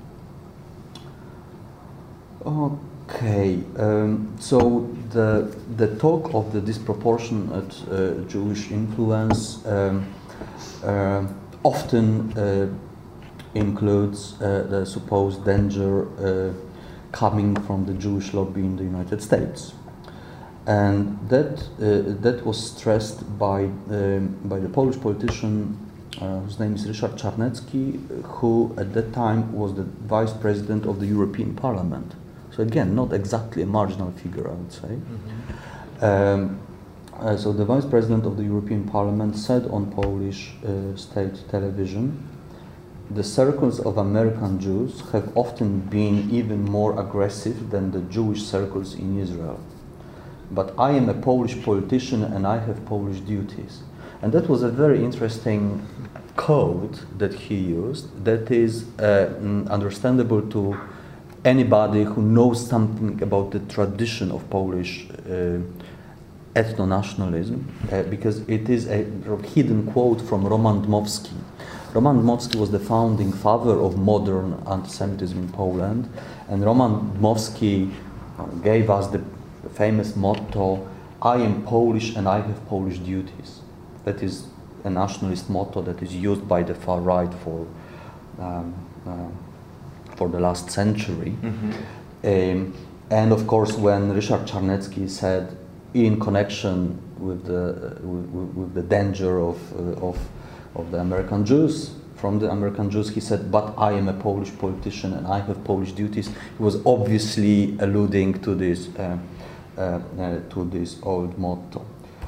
Okay, um, so the, the talk of the disproportionate uh, Jewish influence um, uh, often uh, includes uh, the supposed danger uh, coming from the Jewish lobby in the United States. And that, uh, that was stressed by, um, by the Polish politician uh, whose name is Ryszard Czarnecki, who at that time was the vice president of the European Parliament. So again, not exactly a marginal figure, I would say. Mm-hmm. um, uh, so the vice president of the European Parliament said on Polish uh, state television, the circles of American Jews have often been even more aggressive than the Jewish circles in Israel. But I am a Polish politician and I have Polish duties. And that was a very interesting code that he used that is uh, understandable to anybody who knows something about the tradition of Polish uh, ethno-nationalism, uh, because it is a hidden quote from Roman Dmowski. Roman Dmowski was the founding father of modern anti-Semitism in Poland, and Roman Dmowski gave us the famous motto, I am Polish and I have Polish duties. That is a nationalist motto that is used by the far right for um, uh, for the last century. Mm-hmm. um, and of course when Ryszard Czarnecki said in connection with the, with, with the danger of, uh, of, of the American Jews, from the American Jews, he said, but I am a Polish politician and I have Polish duties. He was obviously alluding to this, uh, uh, uh, to this old motto.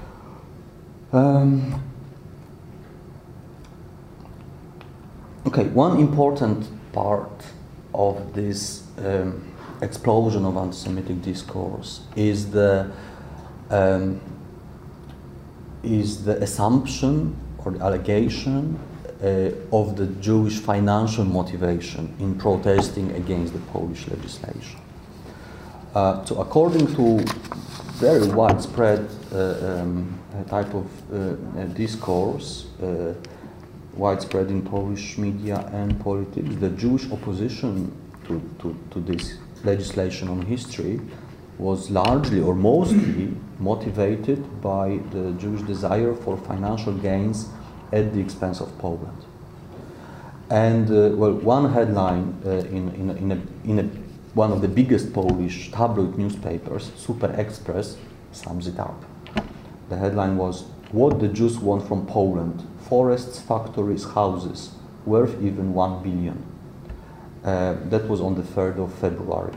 Um, okay, one important part of this um, explosion of anti-Semitic discourse is the um, is the assumption or the allegation uh, of the Jewish financial motivation in protesting against the Polish legislation. Uh, so, according to very widespread uh, um, type of uh, discourse, uh, widespread in Polish media and politics, the Jewish opposition to, to, to this legislation on history was largely or mostly motivated by the Jewish desire for financial gains at the expense of Poland. And uh, well, one headline uh, in, in, a, in, a, in a, one of the biggest Polish tabloid newspapers, Super Express, sums it up. The headline was, "What the Jews want from Poland: forests, factories, houses, worth even one billion." Uh, that was on the third of February.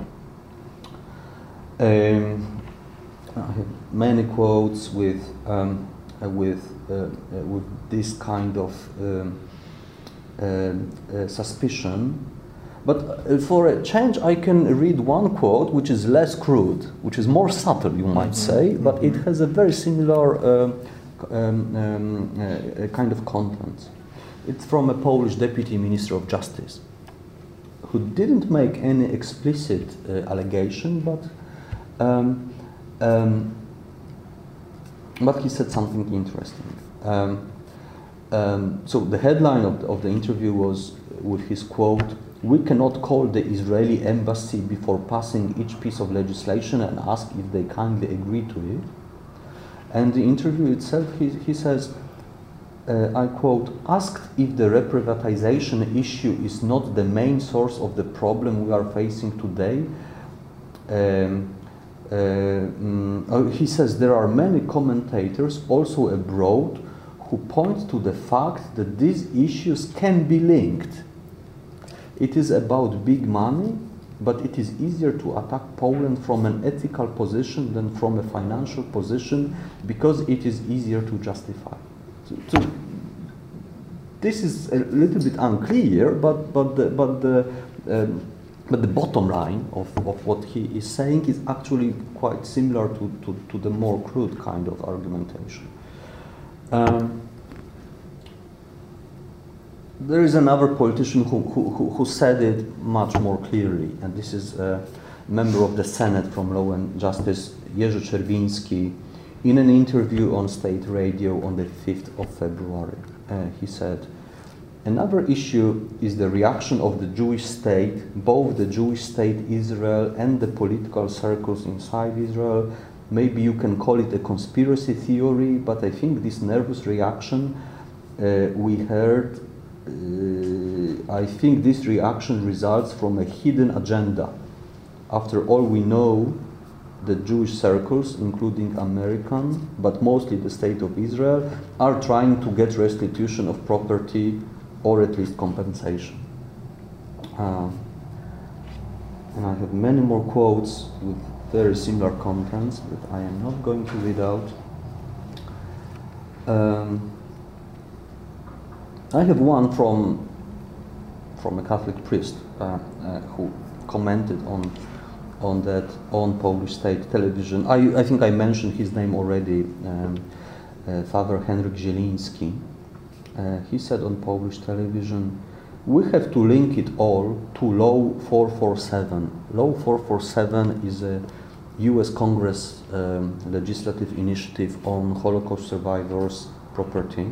Um, I have many quotes with um, uh, with uh, uh, with this kind of um, uh, uh, suspicion. But uh, for a change, I can read one quote which is less crude, which is more subtle, you might say, but it has a very similar uh, um, um, uh, kind of content. It's from a Polish Deputy Minister of Justice, who didn't make any explicit uh, allegation, but um, um, but he said something interesting. Um, um, so the headline of the, of the interview was with his quote, "We cannot call the Israeli embassy before passing each piece of legislation and ask if they kindly agree to it." And the interview itself, he, he says, uh, I quote, "Asked if the reprivatization issue is not the main source of the problem we are facing today, um, uh, mm, oh, he says, there are many commentators also abroad who point to the fact that these issues can be linked. It is about big money, but it is easier to attack Poland from an ethical position than from a financial position because it is easier to justify." So, so this is a little bit unclear, but but the, but the um, but the bottom line of, of what he is saying is actually quite similar to, to, to the more crude kind of argumentation. Um, There is another politician who, who, who said it much more clearly, and this is a member of the Senate from Law and Justice, Jerzy Czerwiński, in an interview on State Radio on the fifth of February. Uh, he said, "Another issue is the reaction of the Jewish state, both the Jewish state Israel and the political circles inside Israel. Maybe you can call it a conspiracy theory, but I think this nervous reaction uh, we heard Uh, I think this reaction results from a hidden agenda. After all, we know that Jewish circles, including American, but mostly the State of Israel, are trying to get restitution of property or at least compensation." Uh, and I have many more quotes with very similar contents that I am not going to read out. Um, I have one from from a Catholic priest uh, uh, who commented on on that on Polish state television. I, I think I mentioned his name already, um, uh, Father Henryk Zieliński. Uh, he said on Polish television, "We have to link it all to Law four forty-seven. Law four forty-seven is a U S Congress um, legislative initiative on Holocaust survivors' property."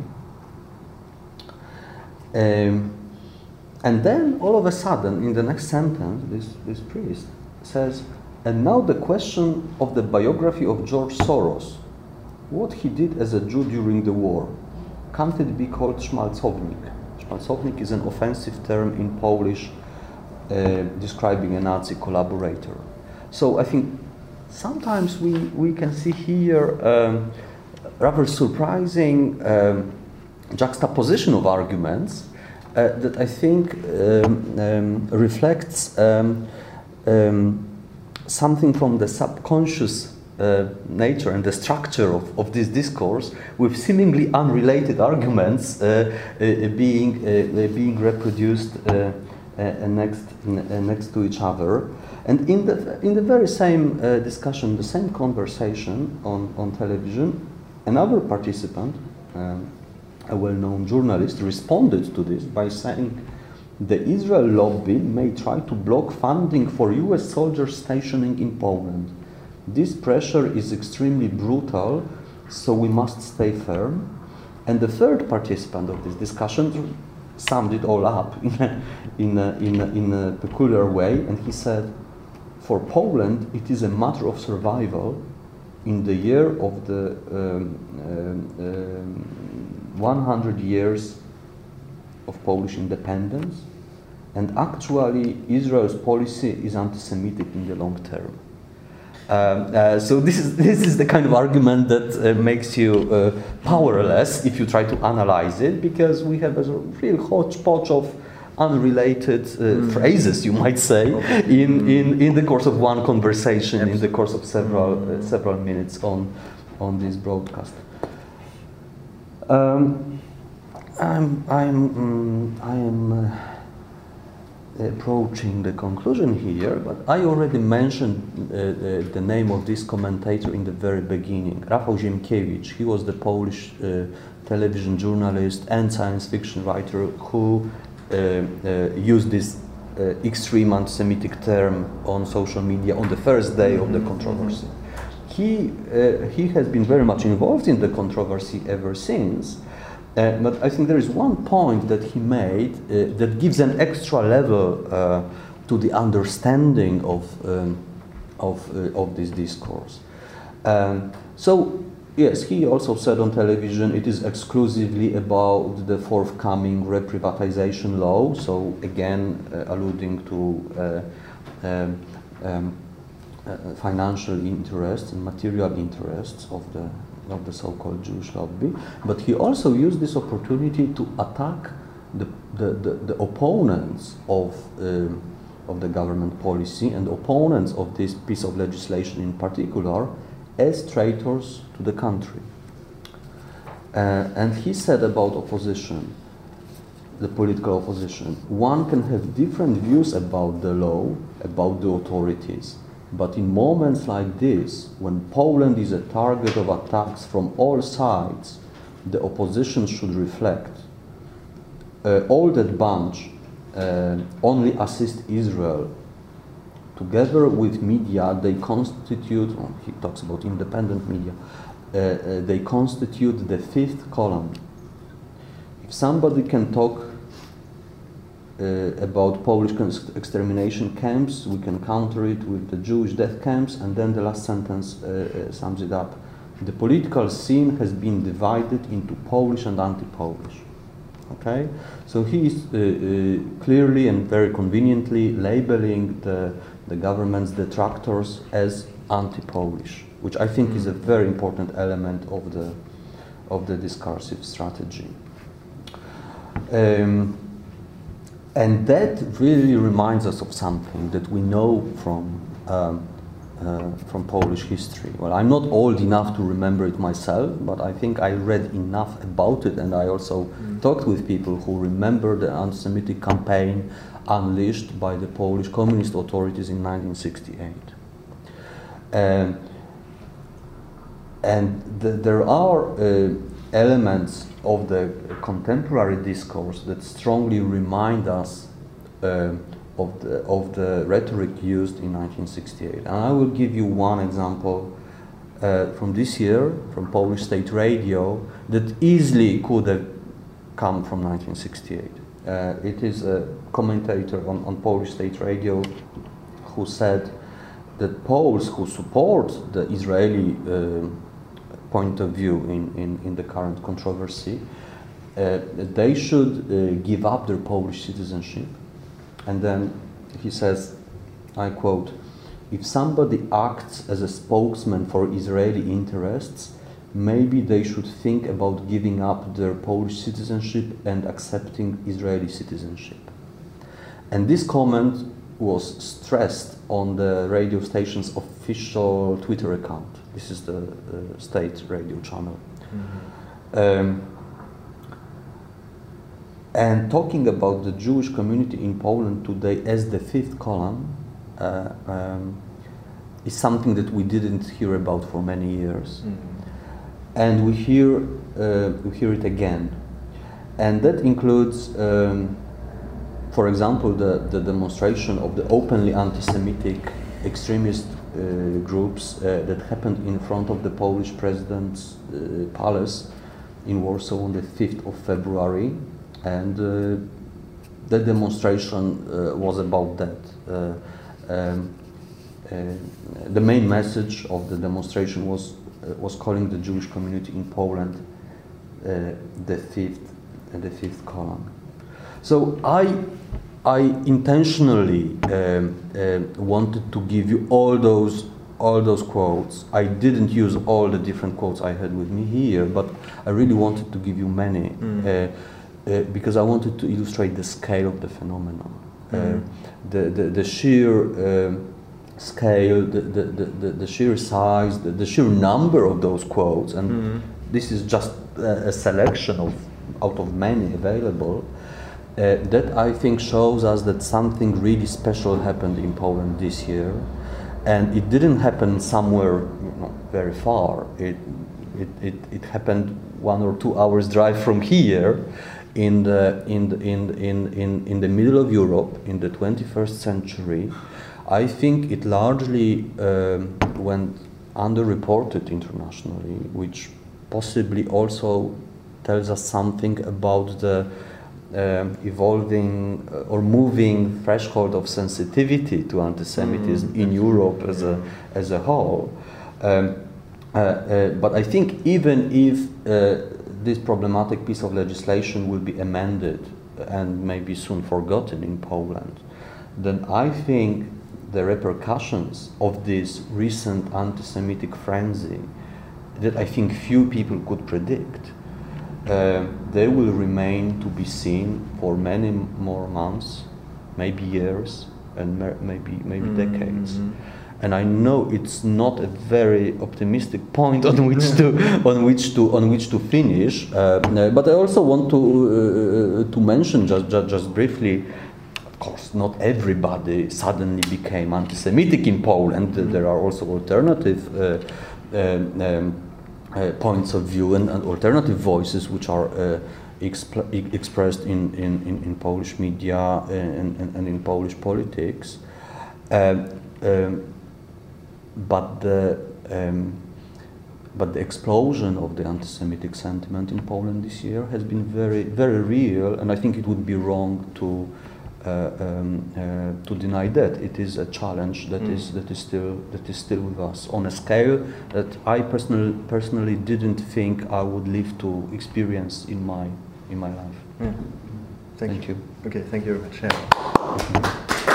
Um, and then, all of a sudden, in the next sentence, this, this priest says, "And now the question of the biography of George Soros, what he did as a Jew during the war, can't it be called szmalcownik?" Szmalcownik is an offensive term in Polish uh, describing a Nazi collaborator. So I think sometimes we, we can see here um, rather surprising um, juxtaposition of arguments uh, that I think um, um, reflects um, um, something from the subconscious uh, nature and the structure of, of this discourse, with seemingly unrelated arguments uh, uh, being, uh, being reproduced uh, uh, next, uh, next to each other. And in the, in the very same uh, discussion, the same conversation on, on television, another participant, um, a well-known journalist, responded to this by saying, the Israel lobby may try to block funding for U S soldiers stationing in Poland. This pressure is extremely brutal, so we must stay firm. And the third participant of this discussion summed it all up in a, in a, in a, in a peculiar way, and he said, for Poland, it is a matter of survival in the year of the um, um, um, one hundred years of Polish independence, and actually Israel's policy is anti-Semitic in the long term. Um, uh, so this is this is the kind of argument that uh, makes you uh, powerless if you try to analyze it, because we have a sort of real hodgepodge of unrelated uh, mm. phrases, you might say, in, in, in the course of one conversation, Absolutely. in the course of several uh, several minutes on on this broadcast. Um, I'm I'm um, I am. Uh, approaching the conclusion here, but I already mentioned uh, the, the name of this commentator in the very beginning, Rafał Ziemkiewicz. He was the Polish uh, television journalist and science fiction writer who uh, uh, used this uh, extreme anti-Semitic term on social media on the first day of the controversy. He, uh, he has been very much involved in the controversy ever since. Uh, but I think there is one point that he made uh, that gives an extra level uh, to the understanding of, um, of, uh, of this discourse. Um, so, yes, he also said on television it is exclusively about the forthcoming reprivatization law, so again uh, alluding to uh, um, um, uh, financial interests and material interests of the of the so-called Jewish lobby, but he also used this opportunity to attack the, the, the, the opponents of, um, of the government policy and opponents of this piece of legislation in particular as traitors to the country. Uh, and he said about opposition, the political opposition, one can have different views about the law, about the authorities, but in moments like this, when Poland is a target of attacks from all sides, the opposition should reflect. Uh, all that bunch uh, only assist Israel. Together with media, they constitute, oh, he talks about independent media, uh, uh, they constitute the fifth column. If somebody can talk Uh, about Polish extermination camps, we can counter it with the Jewish death camps, and then the last sentence uh, uh, sums it up. The political scene has been divided into Polish and anti-Polish. Okay, so he is uh, uh, clearly and very conveniently labeling the, the government's detractors as anti-Polish, which I think is a very important element of the, of the discursive strategy. Um, And that really reminds us of something that we know from, um, uh, from Polish history. Well, I'm not old enough to remember it myself, but I think I read enough about it, and I also mm. talked with people who remember the anti-Semitic campaign unleashed by the Polish communist authorities in nineteen sixty-eight. Um, and th there are uh, elements of the contemporary discourse that strongly remind us uh, of, the, of the rhetoric used in nineteen sixty-eight. And I will give you one example uh, from this year, from Polish State Radio, that easily could have come from nineteen sixty-eight. Uh, it is a commentator on, on Polish State Radio who said that Poles who support the Israeli uh, point of view in, in, in the current controversy, uh, they should uh, give up their Polish citizenship. And then he says, I quote, if somebody acts as a spokesman for Israeli interests, maybe they should think about giving up their Polish citizenship and accepting Israeli citizenship. And this comment was stressed on the radio station's official Twitter account. This is the uh, state radio channel. Mm-hmm. um, and talking about the Jewish community in Poland today as the fifth column uh, um, is something that we didn't hear about for many years. Mm-hmm. And we hear, uh, we hear it again. And that includes, um, for example, the, the demonstration of the openly anti-Semitic extremist uh, groups uh, that happened in front of the Polish president's uh, palace in Warsaw on the fifth of February. And uh, the demonstration uh, was about that. Uh, um, uh, the main message of the demonstration was uh, was calling the Jewish community in Poland uh, the fifth, uh, the fifth column. So I, I intentionally um, uh, wanted to give you all those all those quotes. I didn't use all the different quotes I had with me here, but I really wanted to give you many. Mm. Uh, Uh, because I wanted to illustrate the scale of the phenomenon, mm. uh, the, the the sheer um, scale, the, the, the, the sheer size, the, the sheer number of those quotes, and mm. this is just a, a selection of out of many available. Uh, that I think shows us that something really special happened in Poland this year, and it didn't happen somewhere you know, very far. It, it it it happened one or two hours drive from here. In the, in, the, in, in, in, in the middle of Europe, in the twenty-first century, I think it largely um, went underreported internationally, which possibly also tells us something about the um, evolving uh, or moving threshold of sensitivity to anti-Semitism mm. in Europe as a, as a whole. Um, uh, uh, but I think even if uh, this problematic piece of legislation will be amended and maybe soon forgotten in Poland, then I think the repercussions of this recent anti-Semitic frenzy that I think few people could predict, uh, they will remain to be seen for many more months, maybe years, and maybe maybe mm-hmm. decades. And I know it's not a very optimistic point on which to on which to on which to finish. Uh, but I also want to uh, to mention just, just just briefly. Of course, not everybody suddenly became anti-Semitic in Poland. Mm-hmm. There are also alternative uh, um, um, uh, points of view and, and alternative voices which are uh, exp expressed in, in, in, in Polish media and, and, and in Polish politics. Uh, um, But the um, but the explosion of the anti-Semitic sentiment in Poland this year has been very very real, and I think it would be wrong to uh, um, uh, to deny that. It is a challenge that mm. is that is still that is still with us on a scale that I personally personally didn't think I would live to experience in my in my life. Mm. Thank, thank you. you. Okay, thank you very much. Yeah.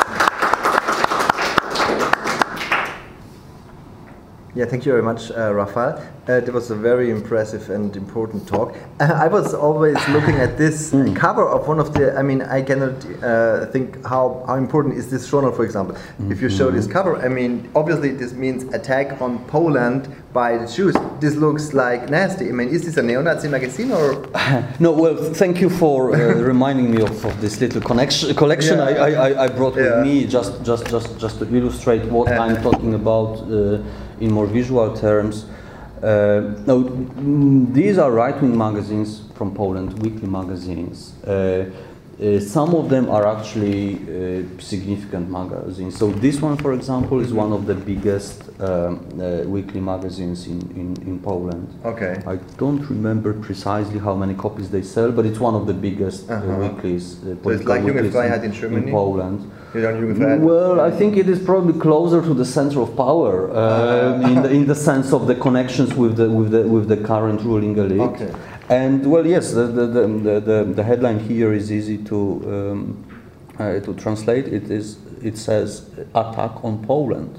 Yeah, thank you very much, uh, Raphael. Uh, that was a very impressive and important talk. Uh, I was always looking at this mm. cover of one of the, I mean, I cannot uh, think how, how important is this journal, for example. Mm-hmm. If you show this cover, I mean, obviously this means attack on Poland by the Jews. This looks like nasty. I mean, is this a neo-Nazi magazine or? No, well, thank you for uh, reminding me of, of this little connection, collection yeah. I, I, I brought yeah. with me just, just, just, just to illustrate what yeah. I'm talking about uh, in more visual terms. Uh, no, these are right-wing magazines from Poland, weekly magazines. Uh, uh, some of them are actually uh, significant magazines. So this one, for example, is one of the biggest um, uh, weekly magazines in, in, in Poland. Okay. I don't remember precisely how many copies they sell, but it's one of the biggest uh-huh. uh, weeklies. Uh, so it's like Jugendfreiheit in Germany? In Poland. You don't Jugendfreiheit? Well, I think it is probably closer to the center of power uh, uh, in, the, in the sense of the connections with the with the with the current ruling elite. Okay. And well, yes, the the the, the, the headline here is easy to um, uh, to translate. It is it says "Attack on Poland,"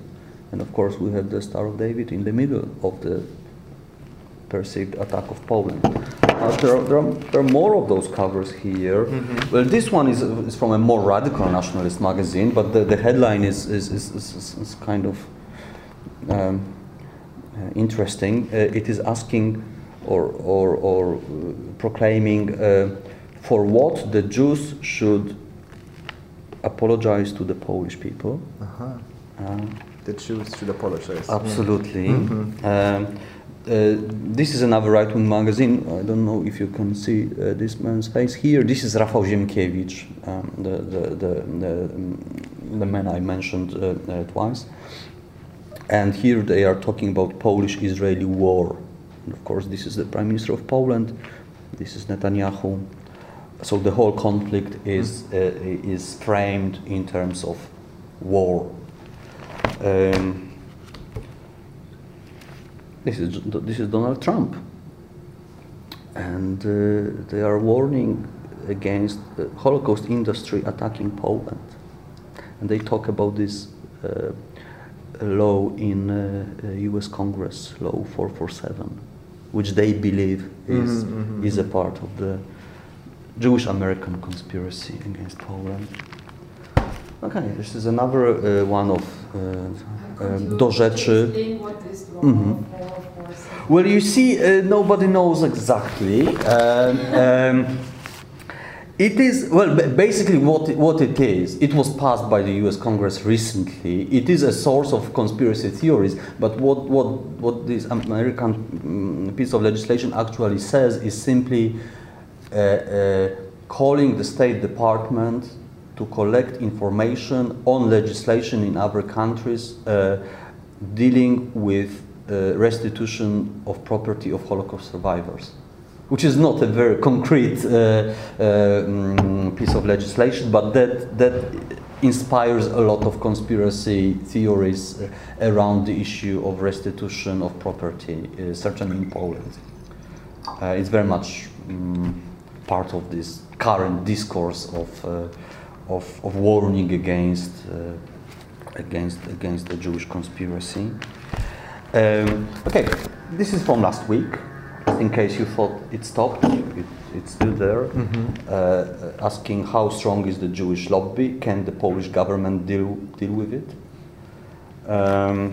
And of course, we have the Star of David in the middle of the perceived attack of Poland. Uh, there, are, there, are, there are more of those covers here. Mm-hmm. Well, this one is, is from a more radical nationalist magazine, but the, the headline is, is, is, is, is kind of um, uh, interesting. Uh, it is asking or, or, or uh, proclaiming uh, for what the Jews should apologize to the Polish people. Uh-huh. Uh, the Jews should apologize. Absolutely. Mm-hmm. um, uh, this is another right-wing magazine. I don't know if you can see uh, this man's face here. This is Rafał Ziemkiewicz, um, the, the, the, the, um, the man I mentioned uh, uh, twice. And here they are talking about Polish-Israeli war. And of course, this is the Prime Minister of Poland. This is Netanyahu. So the whole conflict is uh, is framed in terms of war. Um, this is this is Donald Trump, and uh, they are warning against the Holocaust industry attacking Poland, and they talk about this uh, law in uh, U S Congress, Law four forty-seven, which they believe is mm-hmm, mm-hmm. is a part of the Jewish American conspiracy against Poland. Okay, this is another uh, one of uh, um, do rzeczy. Mm-hmm. Well, you see, uh, nobody knows exactly. Um, um, it is, well, basically what it, what it is. It was passed by the U S Congress recently. It is a source of conspiracy theories, but what, what, what this American um, piece of legislation actually says is simply Uh, uh, calling the State Department to collect information on legislation in other countries uh, dealing with uh, restitution of property of Holocaust survivors, which is not a very concrete uh, uh, um, piece of legislation, but that, that inspires a lot of conspiracy theories uh, around the issue of restitution of property, uh, certainly in Poland. Uh, it's very much um, part of this current discourse of uh, of, of warning against uh, against against the Jewish conspiracy. Um, okay, this is from last week. In case you thought it stopped, it, it's still there. Mm-hmm. uh, asking how strong is the Jewish lobby? Can the Polish government deal deal with it? Um,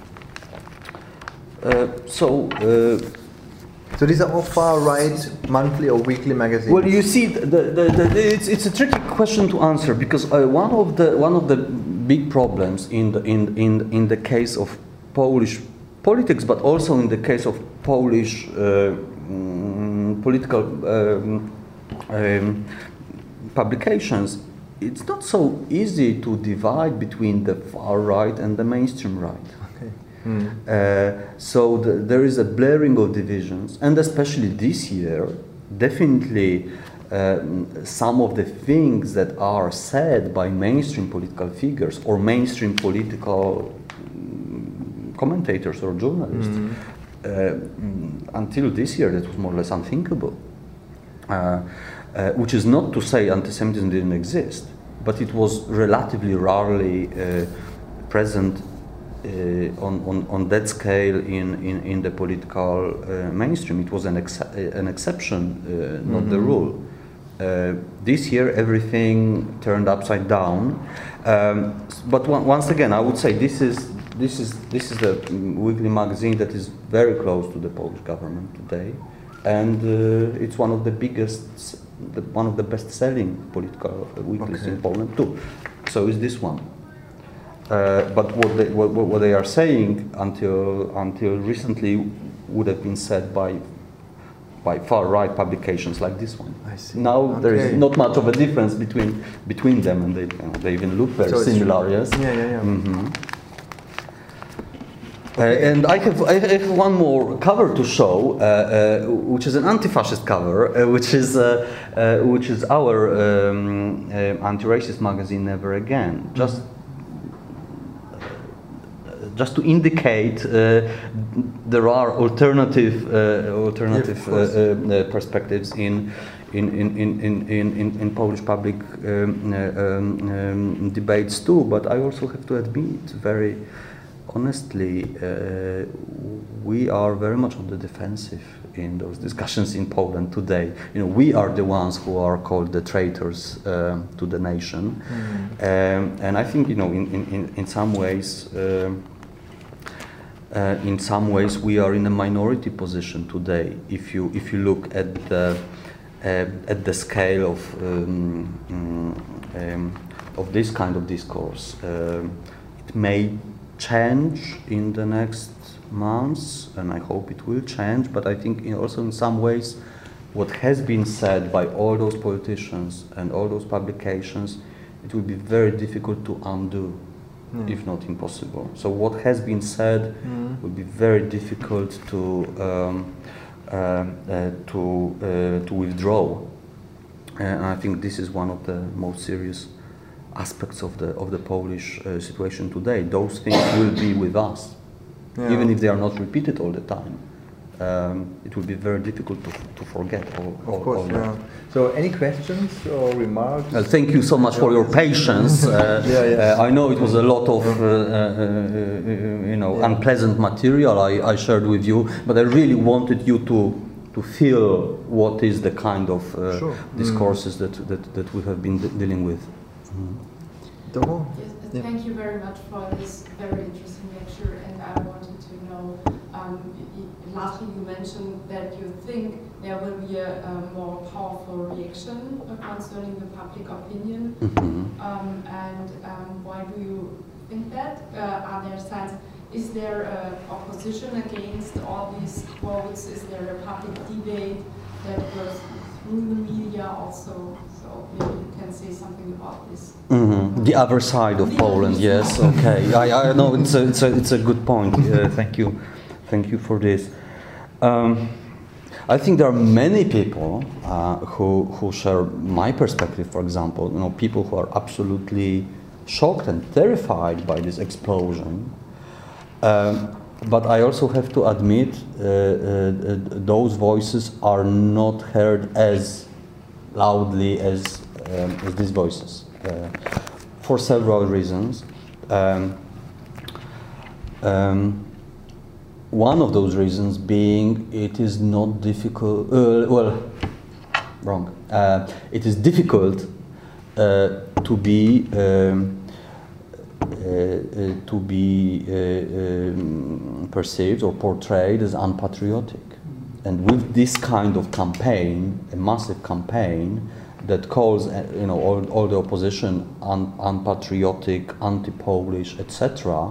uh, so. Uh, So these are all far-right monthly or weekly magazines. Well, you see, the, the, the, it's, it's a tricky question to answer because uh, one of the one of the big problems in the in in in the case of Polish politics, but also in the case of Polish uh, um, political um, um, publications, it's not so easy to divide between the far right and the mainstream right. Mm. Uh, so the, there is a blurring of divisions, and especially this year, definitely uh, some of the things that are said by mainstream political figures or mainstream political commentators or journalists, mm. uh, until this year that was more or less unthinkable. Uh, uh, which is not to say anti-Semitism didn't exist, but it was relatively rarely uh, present Uh, on, on, on that scale in, in, in the political uh, mainstream. It was an, ex an exception, uh, not mm-hmm. the rule. Uh, this year everything turned upside down. Um, but one, once again, I would say this is, this, is, this is a weekly magazine that is very close to the Polish government today. And uh, it's one of the biggest, the, one of the best-selling political weeklies okay. in Poland too. So is this one. Uh, but what they, what, what they are saying until until recently would have been said by by far right publications like this one. I see. Now okay. there is not much of a difference between between them, and they you know, they even look very so similar. Yes. Yeah, yeah, yeah. Mm-hmm. Uh, and I have I have one more cover to show, uh, uh, which is an anti-fascist cover, uh, which is uh, uh, which is our um, uh, anti-racist magazine Never Again. Just. Just to indicate uh, there are alternative uh, alternative yeah, uh, uh, perspectives in in in in in in, in Polish public um, uh, um, um, debates too. But I also have to admit, very honestly, uh, we are very much on the defensive in those discussions in Poland today. You know, we are the ones who are called the traitors um, to the nation, mm. um, and I think, you know, in in in some ways. Um, Uh, in some ways, we are in a minority position today. If you if you look at the uh, at the scale of um, um, of this kind of discourse, uh, it may change in the next months, and I hope it will change. But I think in also in some ways, what has been said by all those politicians and all those publications, it will be very difficult to undo. Mm. If not impossible. So what has been said mm. will be very difficult to um, uh, uh, to uh, to withdraw, and I think this is one of the most serious aspects of the of the Polish uh, situation today. Those things will be with us, yeah. even if they are not repeated all the time. Um, it will be very difficult to, to forget all, all, of course, all yeah. that. So any questions or remarks? Well, thank you so much for your patience. Uh, yeah, yeah. Uh, I know it was a lot of uh, uh, uh, you know, yeah. unpleasant material I, I shared with you, but I really wanted you to to feel what is the kind of uh, sure. discourses mm. that, that, that we have been de dealing with. Mm. Yes, yeah. Thank you very much for this very interesting lecture, and I wanted to know, um, lastly you mentioned that you think there will be a, a more powerful reaction concerning the public opinion, mm-hmm. um, and um, why do you think that? Uh, are there signs, is there a opposition against all these quotes? Is there a public debate that goes through the media also? So maybe you can say something about this. Mm-hmm. The other side of Poland, yes, okay. I, I know it's a, it's a, it's a good point. Uh, thank you, thank you for this. Um, I think there are many people uh, who who share my perspective. For example, you know, people who are absolutely shocked and terrified by this explosion. Um, but I also have to admit, uh, uh, those voices are not heard as loudly as um, as these voices, uh, for several reasons. Um, um, One of those reasons being it is not difficult, uh, well, wrong. Uh, it is difficult uh, to be um, uh, uh, to be uh, um, perceived or portrayed as unpatriotic. And with this kind of campaign, a massive campaign that calls, uh, you know, all, all the opposition un unpatriotic, anti-Polish, et cetera,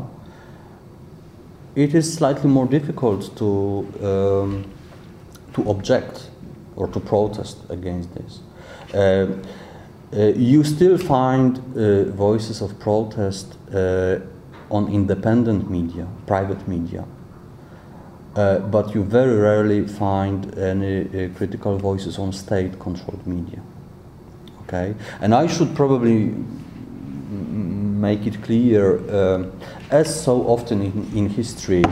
it is slightly more difficult to um, to object or to protest against this. Uh, uh, you still find uh, voices of protest uh, on independent media, private media, uh, but you very rarely find any uh, critical voices on state-controlled media. Okay, and I should probably make it clear, uh, as so often in, in history,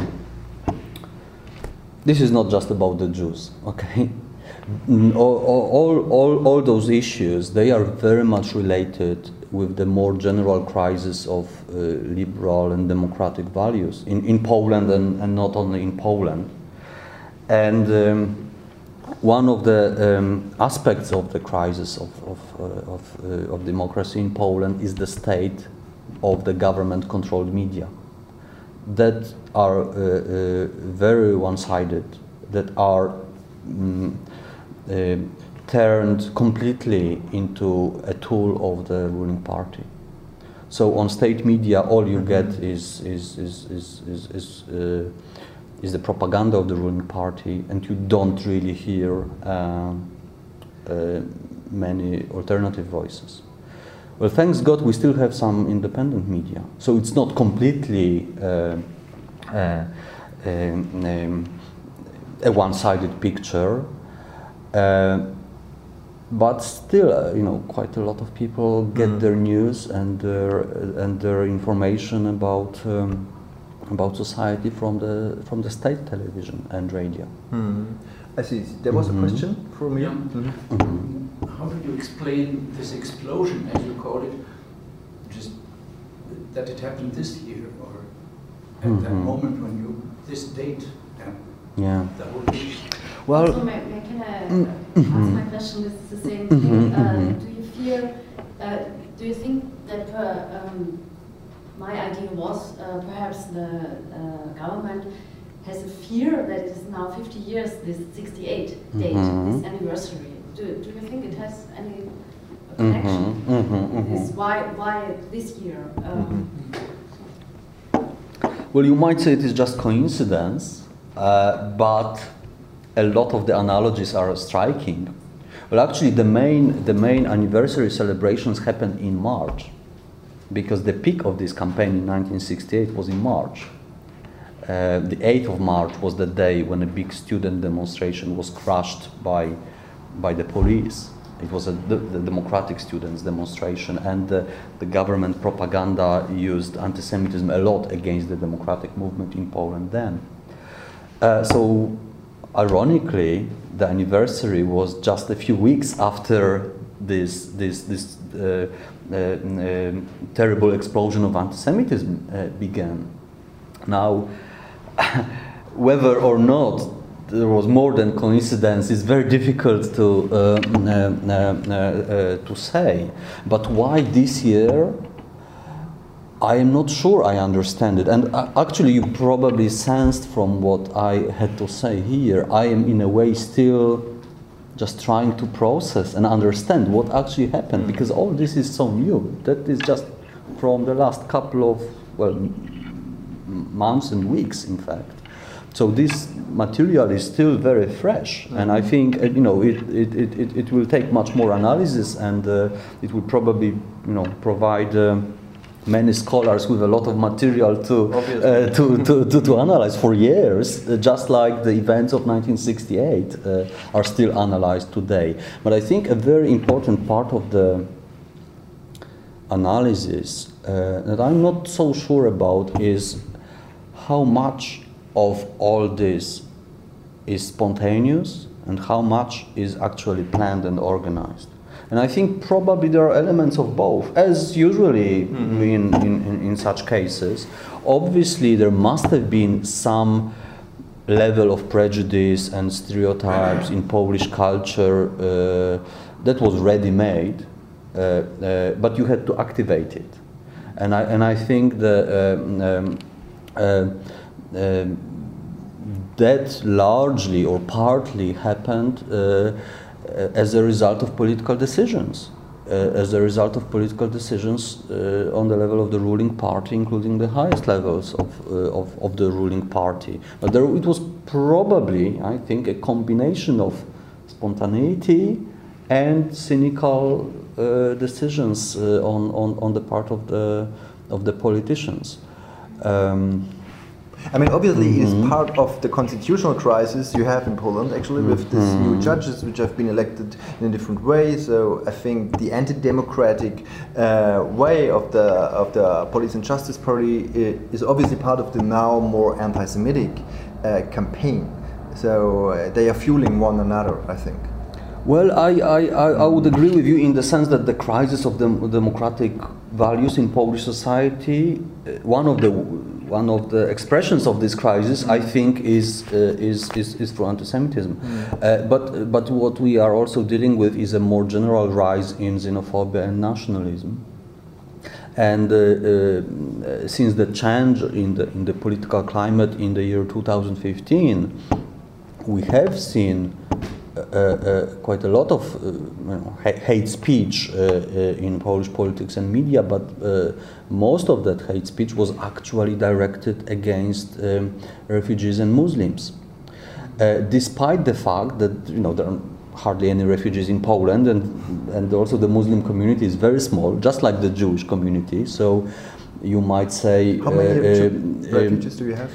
this is not just about the Jews, okay? All, all, all, all those issues, they are very much related with the more general crisis of uh, liberal and democratic values in, in Poland and, and not only in Poland. And um, one of the um, aspects of the crisis of, of, uh, of, uh, of democracy in Poland is the state of the government-controlled media that are uh, uh, very one-sided, that are um, uh, turned completely into a tool of the ruling party. So on state media, all you get is is is is is, is, uh, is the propaganda of the ruling party, and you don't really hear uh, uh, many alternative voices. Well, thanks God, we still have some independent media, so it's not completely uh, uh, um, um, a one-sided picture. Uh, but still, uh, you know, quite a lot of people get mm. their news and their uh, and their information about um, about society from the from the state television and radio. Mm. I see. There was mm-hmm. a question from you. Yeah. Mm-hmm. Mm-hmm. How do you explain this explosion, as you call it, just that it happened this year, or at Mm-hmm. that moment when you, this date, yeah, Yeah. that would be. Well, So may, may, can I uh, mm-hmm. ask my question? This is the same Mhm, thing. Uh, mhm. do you fear? Uh, do you think that uh, um, my idea was uh, perhaps the uh, government has a fear that it is now fifty years, this sixty-eight date, Mhm. this anniversary? Do, do you think it has any connection? Mhm, mhm, with this? mhm. Why, why this year? Um, Well, you might say it is just coincidence, uh, but a lot of the analogies are striking. Well, actually, the main, the main anniversary celebrations happened in March, because the peak of this campaign in nineteen sixty-eight was in March. Uh, the eighth of March was the day when a big student demonstration was crushed by, by the police. It was a the, the democratic students' demonstration, and the, the government propaganda used anti-Semitism a lot against the democratic movement in Poland then. Uh, so, ironically, the anniversary was just a few weeks after this, this, this uh, uh, um, terrible explosion of anti-Semitism uh, began. Now, whether or not there was more than coincidence is very difficult to uh, uh, uh, uh, to say. But why this year? I am not sure I understand it. And uh, actually, you probably sensed from what I had to say here, I am in a way still just trying to process and understand what actually happened, because all this is so new. That is just from the last couple of, well, months and weeks, in fact. So this material is still very fresh, mm-hmm. and I think uh, you know it, it, it, it will take much more analysis, and uh, it will probably you know provide uh, many scholars with a lot of material to uh, to, to, to to analyze for years, uh, just like the events of nineteen sixty-eight uh, are still analyzed today. But I think a very important part of the analysis uh, that I'm not so sure about is how much of all this is spontaneous and how much is actually planned and organized. And I think probably there are elements of both, as usually mm-hmm. in, in, in such cases. Obviously, there must have been some level of prejudice and stereotypes in Polish culture uh, that was ready-made, uh, uh, but you had to activate it. And I, and I think the um, um, uh, Um, that largely or partly happened uh, as a result of political decisions, uh, as a result of political decisions uh, on the level of the ruling party, including the highest levels of, uh, of, of the ruling party. But there, it was probably, I think, a combination of spontaneity and cynical uh, decisions uh, on, on, on the part of the, of the politicians. Um, I mean, obviously, mm-hmm. it is part of the constitutional crisis you have in Poland, actually, with mm-hmm. these new judges which have been elected in a different way. So I think the anti-democratic uh, way of the of the Police and Justice Party is obviously part of the now more anti-Semitic uh, campaign. So uh, they are fueling one another, I think. Well, I, I, I would agree with you in the sense that the crisis of the democratic values in Polish society, one of the one of the expressions of this crisis, I think, is uh, is, is is through anti-Semitism. Mm. Uh, but but what we are also dealing with is a more general rise in xenophobia and nationalism. And uh, uh, since the change in the in the political climate in the year two thousand fifteen, we have seen Uh, uh, quite a lot of uh, you know, hate speech uh, uh, in Polish politics and media, but uh, most of that hate speech was actually directed against um, refugees and Muslims. Uh, despite the fact that you know there are hardly any refugees in Poland, and and also the Muslim community is very small, just like the Jewish community. So you might say, how many uh, uh, refugees do you have?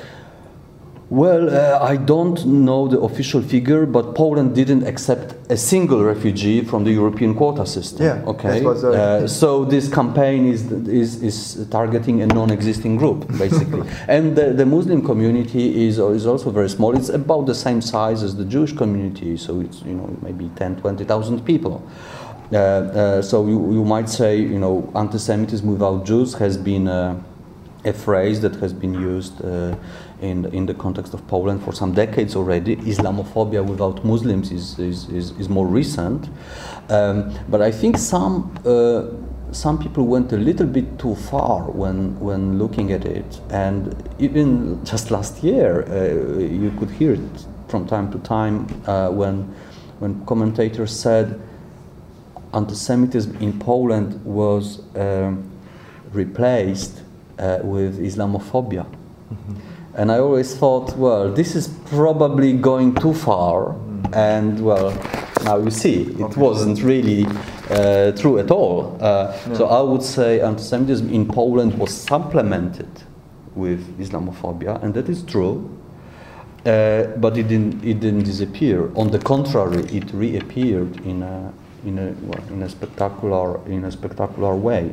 Well, uh, I don't know the official figure, but Poland didn't accept a single refugee from the European quota system. Yeah, okay. Was, uh, uh, so this campaign is is is targeting a non-existing group, basically. And the, the Muslim community is is also very small. It's about the same size as the Jewish community. So it's you know maybe ten, twenty thousand people. Uh, uh, so you you might say you know anti-Semitism without Jews has been Uh, a phrase that has been used uh, in in the context of Poland for some decades already. Islamophobia without Muslims is is, is, is more recent, um, but I think some uh, some people went a little bit too far when when looking at it, and even just last year uh, you could hear it from time to time uh, when when commentators said anti-Semitism in Poland was um, replaced uh, with Islamophobia. Mm-hmm. And I always thought, well, this is probably going too far, mm-hmm. and well, now you see, it okay. wasn't really uh, true at all. Uh, no. So I would say anti-Semitism in Poland was supplemented with Islamophobia, and that is true. Uh, but it didn't. It didn't disappear. On the contrary, it reappeared in a in a well, in a spectacular in a spectacular way.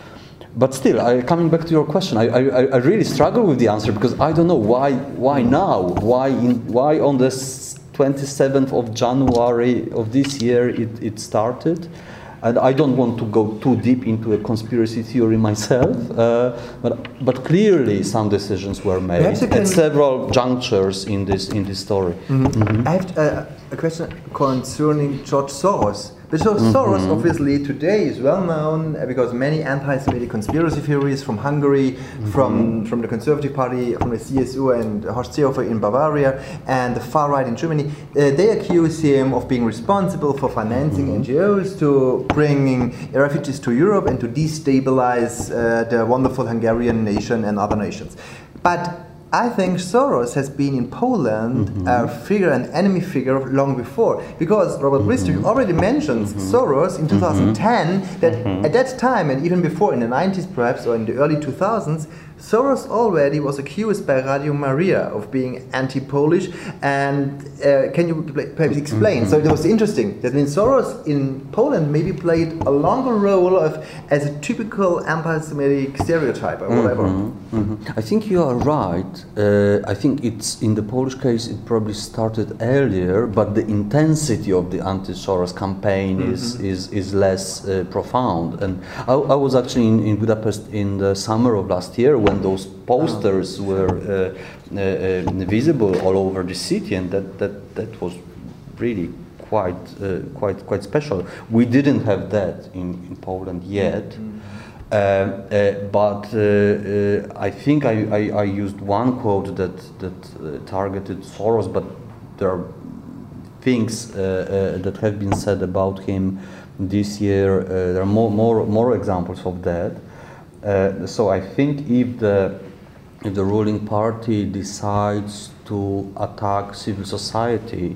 But still, I, coming back to your question, I, I I really struggle with the answer because I don't know why why now why in why on the twenty-seventh of January of this year it it started. And I don't want to go too deep into a conspiracy theory myself, uh, but but clearly some decisions were made at several junctures in this in this story. Mm-hmm. Mm-hmm. I have uh, a question concerning George Soros. Because mm-hmm. Soros, obviously, today is well known because many anti-Semitic conspiracy theories from Hungary, mm-hmm. from from the Conservative Party, from the C S U and Horst Seehofer in Bavaria, and the far right in Germany, uh, they accuse him of being responsible for financing mm-hmm. N G Os to bringing refugees to Europe and to destabilize uh, the wonderful Hungarian nation and other nations. But I think Soros has been in Poland mm-hmm. a figure, an enemy figure long before, because Robert Bristic mm-hmm. already mentions mm-hmm. Soros in two thousand ten, mm-hmm. that mm-hmm. at that time, and even before in the nineties perhaps, or in the early two thousands, Soros already was accused by Radio Maria of being anti-Polish, and uh, can you perhaps explain? Mm-hmm. So it was interesting that means Soros in Poland maybe played a longer role of as a typical anti-Semitic stereotype or whatever. Mm-hmm. Mm-hmm. I think you are right. Uh, I think it's in the Polish case it probably started earlier, but the intensity of the anti-Soros campaign mm-hmm. is, is is less uh, profound. And I, I was actually in, in Budapest in the summer of last year when when those posters oh, were uh, uh, uh, visible all over the city, and that that that was really quite uh, quite quite special. We didn't have that in, in Poland yet. Mm-hmm. Uh, uh, but uh, uh, I think I, I, I used one quote that that uh, targeted Soros, but there are things uh, uh, that have been said about him this year. Uh, there are more more more examples of that. Uh, so I think if the if the ruling party decides to attack civil society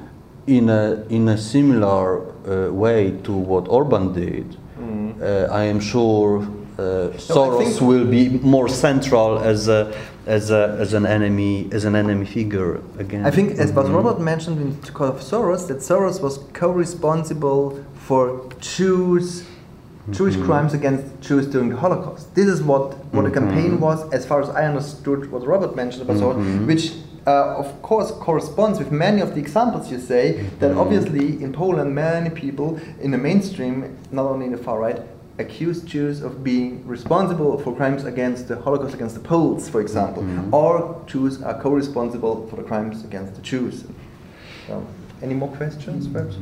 in a in a similar uh, way to what Orban did, mm. uh, I am sure uh, Soros so will be more central as a as a as an enemy as an enemy figure again. I think, as mm-hmm. Robert mentioned in the case of Soros, that Soros was co-responsible for Jews. Jewish mm-hmm. crimes against Jews during the Holocaust. This is what, what mm-hmm. the campaign was, as far as I understood what Robert mentioned about mm-hmm. Soros, which uh, of course corresponds with many of the examples you say, mm-hmm. that obviously in Poland many people in the mainstream, not only in the far right, accuse Jews of being responsible for crimes against the Holocaust against the Poles, for example, mm-hmm. or Jews are co-responsible for the crimes against the Jews. So, any more questions, perhaps?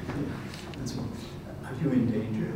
Mm-hmm. Are you in danger?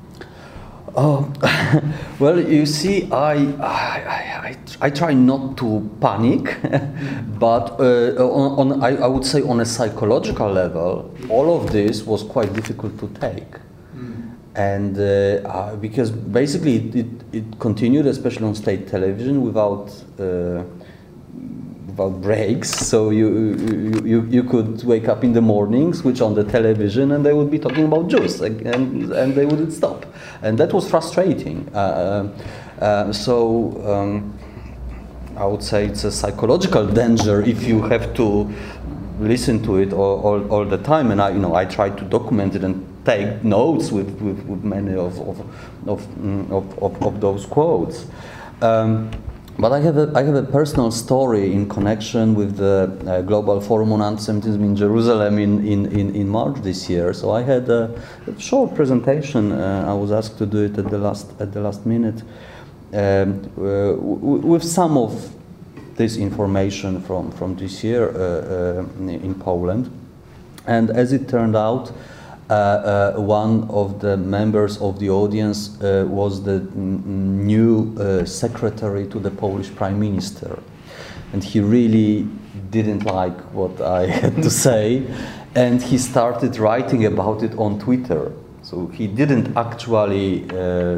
Oh, well, you see, I, I, I, I try not to panic, but uh, on, on I, I would say on a psychological level, all of this was quite difficult to take. Mm. And uh, uh, because basically it, it, it continued, especially on state television, without uh, without breaks. So you, you you could wake up in the morning, switch on the television, and they would be talking about Jews, and and they wouldn't stop, and that was frustrating. Uh, uh, so um, I would say it's a psychological danger if you have to listen to it all, all, all the time. And I you know I try to document it and take notes with, with, with many of of of, of, of, of those quotes. Um, But I have a I have a personal story in connection with the uh, Global Forum on Anti-Semitism in Jerusalem in, in, in, in March this year. So I had a, a short presentation. Uh, I was asked to do it at the last at the last minute, uh, w with some of this information from, from this year uh, uh, in Poland. And as it turned out, uh, uh, one of the members of the audience uh, was the n new uh, secretary to the Polish Prime Minister. And he really didn't like what I had to say, and he started writing about it on Twitter. So he didn't actually uh,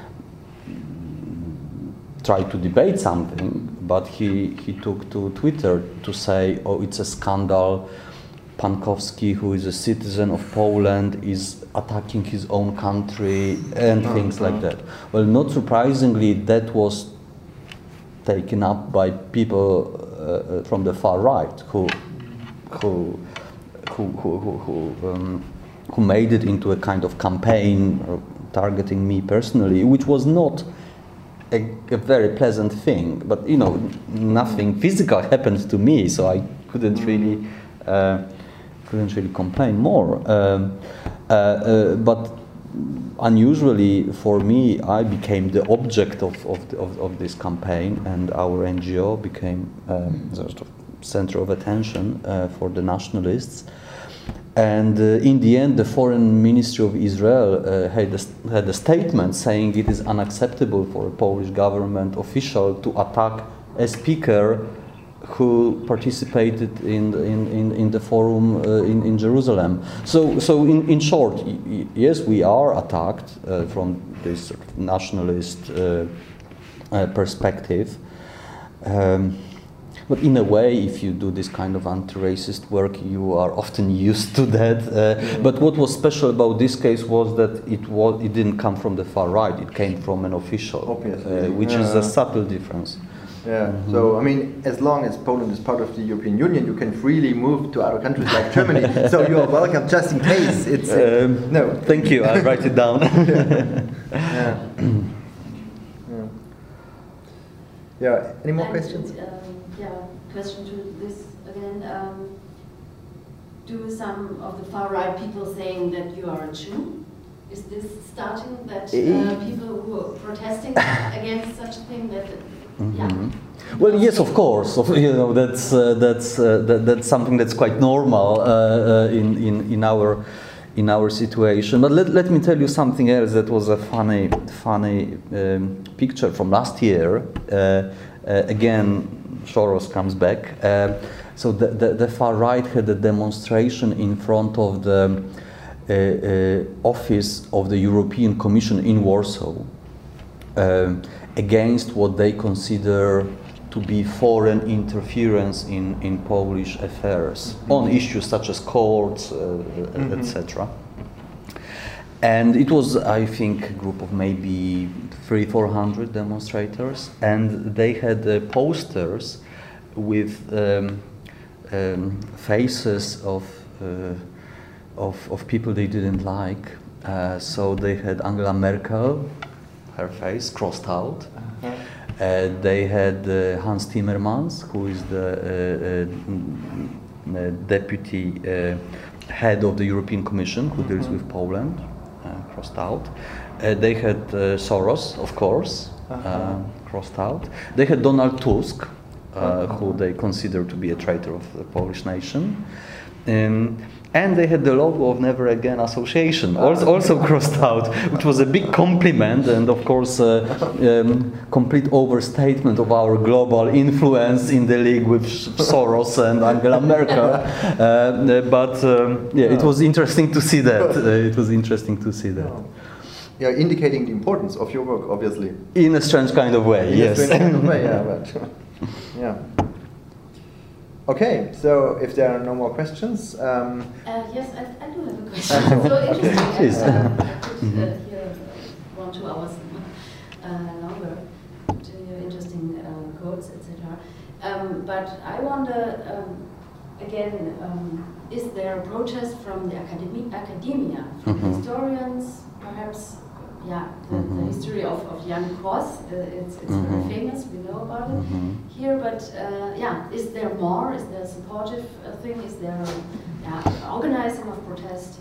try to debate something, but he, he took to Twitter to say, oh, it's a scandal. Pankowski, who is a citizen of Poland, is attacking his own country, and uh-huh. things like that. Well, not surprisingly, that was taken up by people uh, from the far right, who, who, who, who, who, who, um, who made it into a kind of campaign targeting me personally, which was not a, a very pleasant thing. But you know, nothing physical happened to me, so I couldn't really. Uh, couldn't really complain more. Um, uh, uh, but unusually for me, I became the object of, of, the, of, of this campaign, and our N G O became um, sort of center of attention uh, for the nationalists. And uh, in the end, the Foreign Ministry of Israel uh, had, a, had a statement saying it is unacceptable for a Polish government official to attack a speaker who participated in the, in, in, in the forum uh, in, in Jerusalem. So, so in, in short, y yes, we are attacked uh, from this sort of nationalist uh, uh, perspective. Um, but in a way, if you do this kind of anti-racist work, you are often used to that. Uh, mm-hmm. But what was special about this case was that it, was, it didn't come from the far right, it came from an official, uh, which yeah. is a subtle difference. Yeah, mm-hmm. So I mean, as long as Poland is part of the European Union, you can freely move to other countries like Germany. So you are welcome, just in case. It's uh, um, no. Thank you. I'll write it down. yeah. Yeah. yeah. Yeah. Any more and, questions? Um, yeah. Question to this again. Um, do some of the far right people saying that you are a Jew? Is this starting that uh, people who are protesting against such a thing that? Mm-hmm. Yeah. Well, yes, of course. You know, that's uh, that's uh, that, that's something that's quite normal uh, uh, in in in our in our situation. But let let me tell you something else that was a funny funny um, picture from last year. Uh, uh, again, Soros comes back. Uh, so the, the the far right had a demonstration in front of the uh, uh, office of the European Commission in Warsaw. Uh, against what they consider to be foreign interference in, in Polish affairs, mm-hmm. on issues such as courts, uh, mm-hmm. et cetera. And it was, I think, a group of maybe three, four hundred demonstrators, and they had uh, posters with um, um, faces of, uh, of of people they didn't like. Uh, so they had Angela Merkel, her face crossed out. Uh-huh. Uh, they had uh, Hans Timmermans, who is the uh, uh, deputy uh, head of the European Commission, who deals with Poland, uh, crossed out. Uh, they had uh, Soros, of course, uh-huh. uh, crossed out. They had Donald Tusk, uh, uh-huh. who they consider to be a traitor of the Polish nation. Um, And they had the logo of Never Again Association, also, also crossed out, which was a big compliment and, of course, uh, um, complete overstatement of our global influence in the league with Soros and Angela Merkel. Uh, but um, yeah, it was interesting to see that. Uh, it was interesting to see that. Yeah, indicating the importance of your work, obviously. In a strange kind of way, in yes. In a strange kind of way, yeah. But, yeah. Okay, so if there are no more questions. Um, uh, yes, I, I do have a question. It's so interesting. Please. I, uh, I could uh, hear one, two hours uh, longer to hear interesting uh, quotes, et cetera. Um, but I wonder, um, again, um, is there a protest from the academy, academia, from mm-hmm. historians, perhaps? Yeah, the, mm-hmm. the history of, of Jan Kros, uh, it's, it's mm-hmm. very famous, we know about it mm-hmm. here, but uh, yeah, is there more? Is there a supportive uh, thing? Is there yeah, organizing of protest?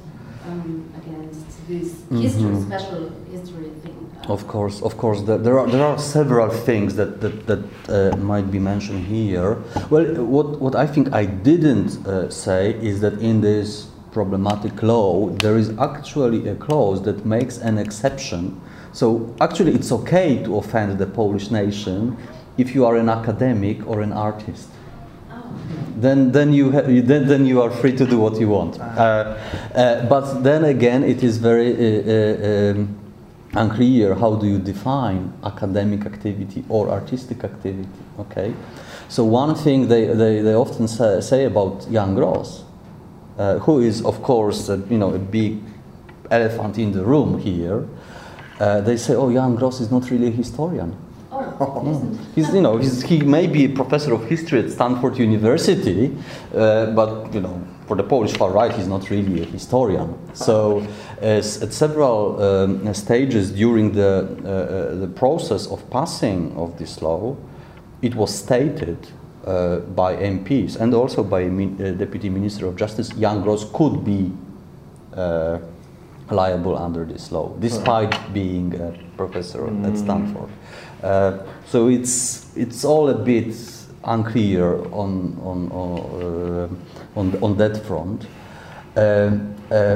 um, against this Mm-hmm. history, special history thing? Uh, Of course, of course, there, there are there are several things that that, that uh, might be mentioned here. Well, what what I think I didn't uh, say is that in this problematic law there is actually a clause that makes an exception. So actually, it's okay to offend the Polish nation if you are an academic or an artist. Then, then you ha- then, then you are free to do what you want. Uh, uh, but then again, it is very uh, uh, um, unclear how do you define academic activity or artistic activity. Okay, so one thing they, they, they often say, say about Jan Gross, uh, who is of course uh, you know a big elephant in the room here. Uh, they say, oh, Jan Gross is not really a historian. Oh, Mm. He's, you know, he's, he may be a professor of history at Stanford University, uh, but, you know, for the Polish far right, he's not really a historian. So, as at several um, stages during the uh, the process of passing of this law, it was stated uh, by M Ps and also by a min- uh, Deputy Minister of Justice, Jan Gross could be uh, liable under this law, despite being a professor mm. at Stanford. Uh, so it's it's all a bit unclear on on on, uh, on, on that front. Uh, uh,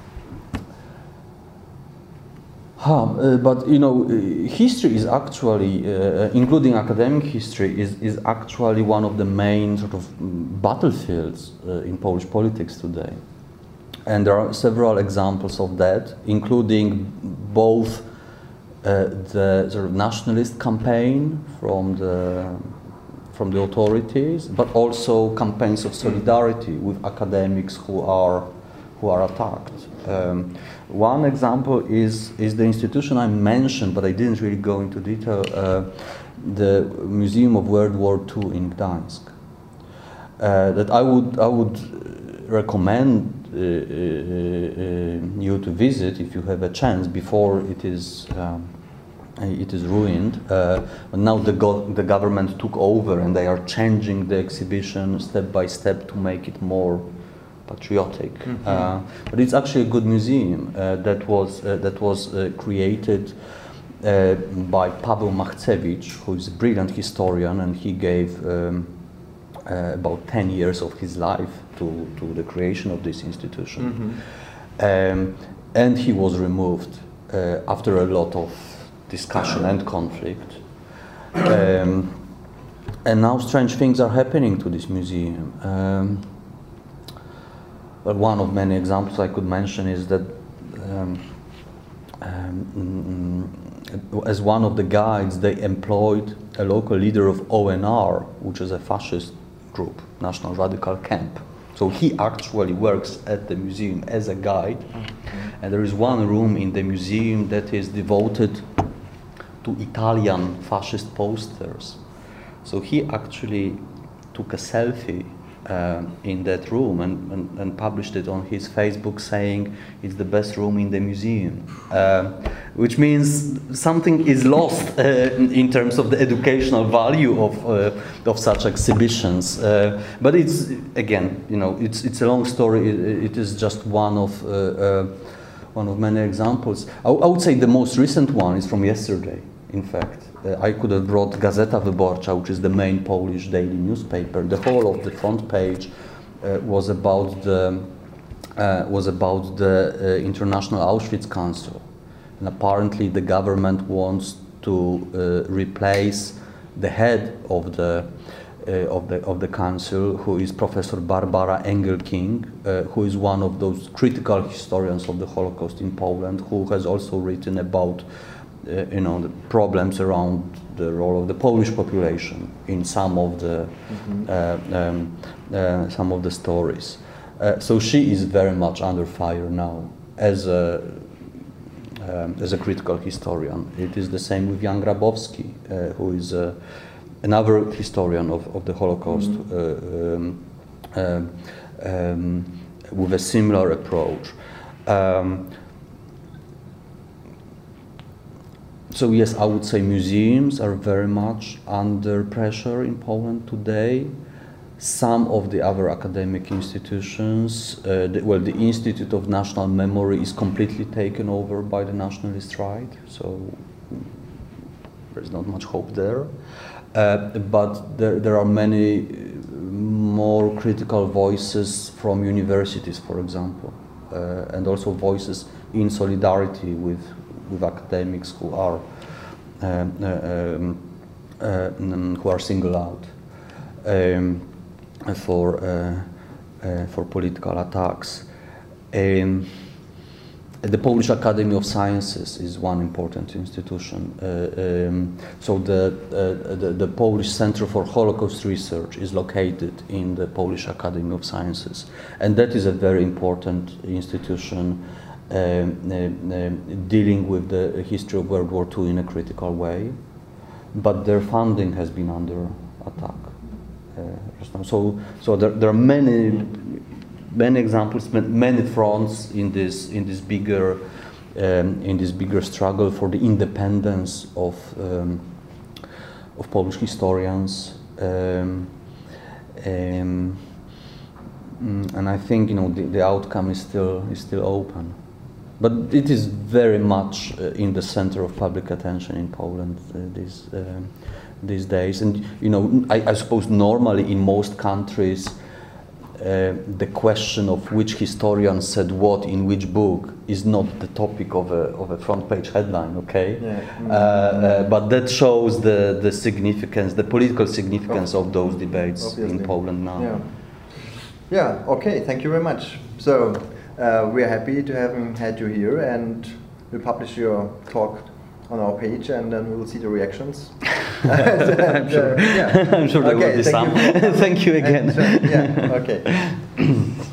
huh, uh, but you know, history is actually, uh, including academic history, is is actually one of the main sort of battlefields uh, in Polish politics today. And there are several examples of that, including both uh, the sort of nationalist campaign from the from the authorities, but also campaigns of solidarity with academics who are who are attacked. Um, one example is is the institution I mentioned, but I didn't really go into detail. Uh, the Museum of World War Two in Gdańsk. Uh, that I would I would recommend Uh, uh, uh, you to visit if you have a chance before it is um, it is ruined. Uh, but now the go- the government took over and they are changing the exhibition step by step to make it more patriotic. Mm-hmm. Uh, but it's actually a good museum uh, that was uh, that was uh, created uh, by Paweł Machcewicz, who is a brilliant historian, and he gave um, uh, about ten years of his life to, to the creation of this institution. Mm-hmm. Um, and he was removed uh, after a lot of discussion and conflict. Um, and now strange things are happening to this museum. Um, well, one of many examples I could mention is that um, um, as one of the guides, they employed a local leader of O N R, which is a fascist group, National Radical Camp. So he actually works at the museum as a guide. Mm-hmm. And there is one room in the museum that is devoted to Italian fascist posters. So he actually took a selfie uh, in that room and, and, and published it on his Facebook, saying it's the best room in the museum. Uh, which means something is lost uh, in terms of the educational value of uh, of such exhibitions. Uh, but it's, again, you know, it's it's a long story. It, it is just one of uh, uh, one of many examples. I, I would say the most recent one is from yesterday. In fact, uh, I could have brought Gazeta Wyborcza, which is the main Polish daily newspaper. The whole of the front page uh, was about the uh, was about the uh, International Auschwitz Council. And apparently the government wants to uh, replace the head of the uh, of the of the council, who is Professor Barbara Engelking, uh, who is one of those critical historians of the Holocaust in Poland, who has also written about uh, you know the problems around the role of the Polish population in some of the mm-hmm. uh, um, uh, some of the stories. Uh, so she is very much under fire now as a Um, as a critical historian. It is the same with Jan Grabowski, uh, who is uh, another historian of, of the Holocaust, mm-hmm. uh, um, um, um, with a similar approach. Um, so yes, I would say museums are very much under pressure in Poland today. some of the other academic institutions, uh, the, well, the Institute of National Memory is completely taken over by the nationalist right, so there's not much hope there. Uh, but there, there are many more critical voices from universities, for example, uh, and also voices in solidarity with, with academics who are, uh, um, uh, who are singled out. Um, for uh, uh, for political attacks. Um, the Polish Academy of Sciences is one important institution. Uh, um, so the, uh, the the Polish Center for Holocaust Research is located in the Polish Academy of Sciences, and that is a very important institution um, uh, uh, dealing with the history of World War Two in a critical way. But their funding has been under attack. Uh, so, so there, there are many, many examples, many fronts in this in this bigger, um, in this bigger struggle for the independence of um, of Polish historians, um, um, and I think you know the, the outcome is still is still open, but it is very much uh, in the center of public attention in Poland. Uh, this. Um, these days, and you know, I, I suppose normally in most countries uh, the question of which historian said what in which book is not the topic of a, of a front page headline, okay? Yeah. Mm-hmm. uh, uh, but that shows the, the significance, the political significance oh. of those debates Obviously. in Poland now. Yeah. yeah, okay, thank you very much. So uh, we are happy to have had you here, and we'll publish your talk on our page, and then we will see the reactions. and, I'm sure, uh, yeah. I'm sure there okay, will be thank some. You thank you again. And, uh, yeah, okay.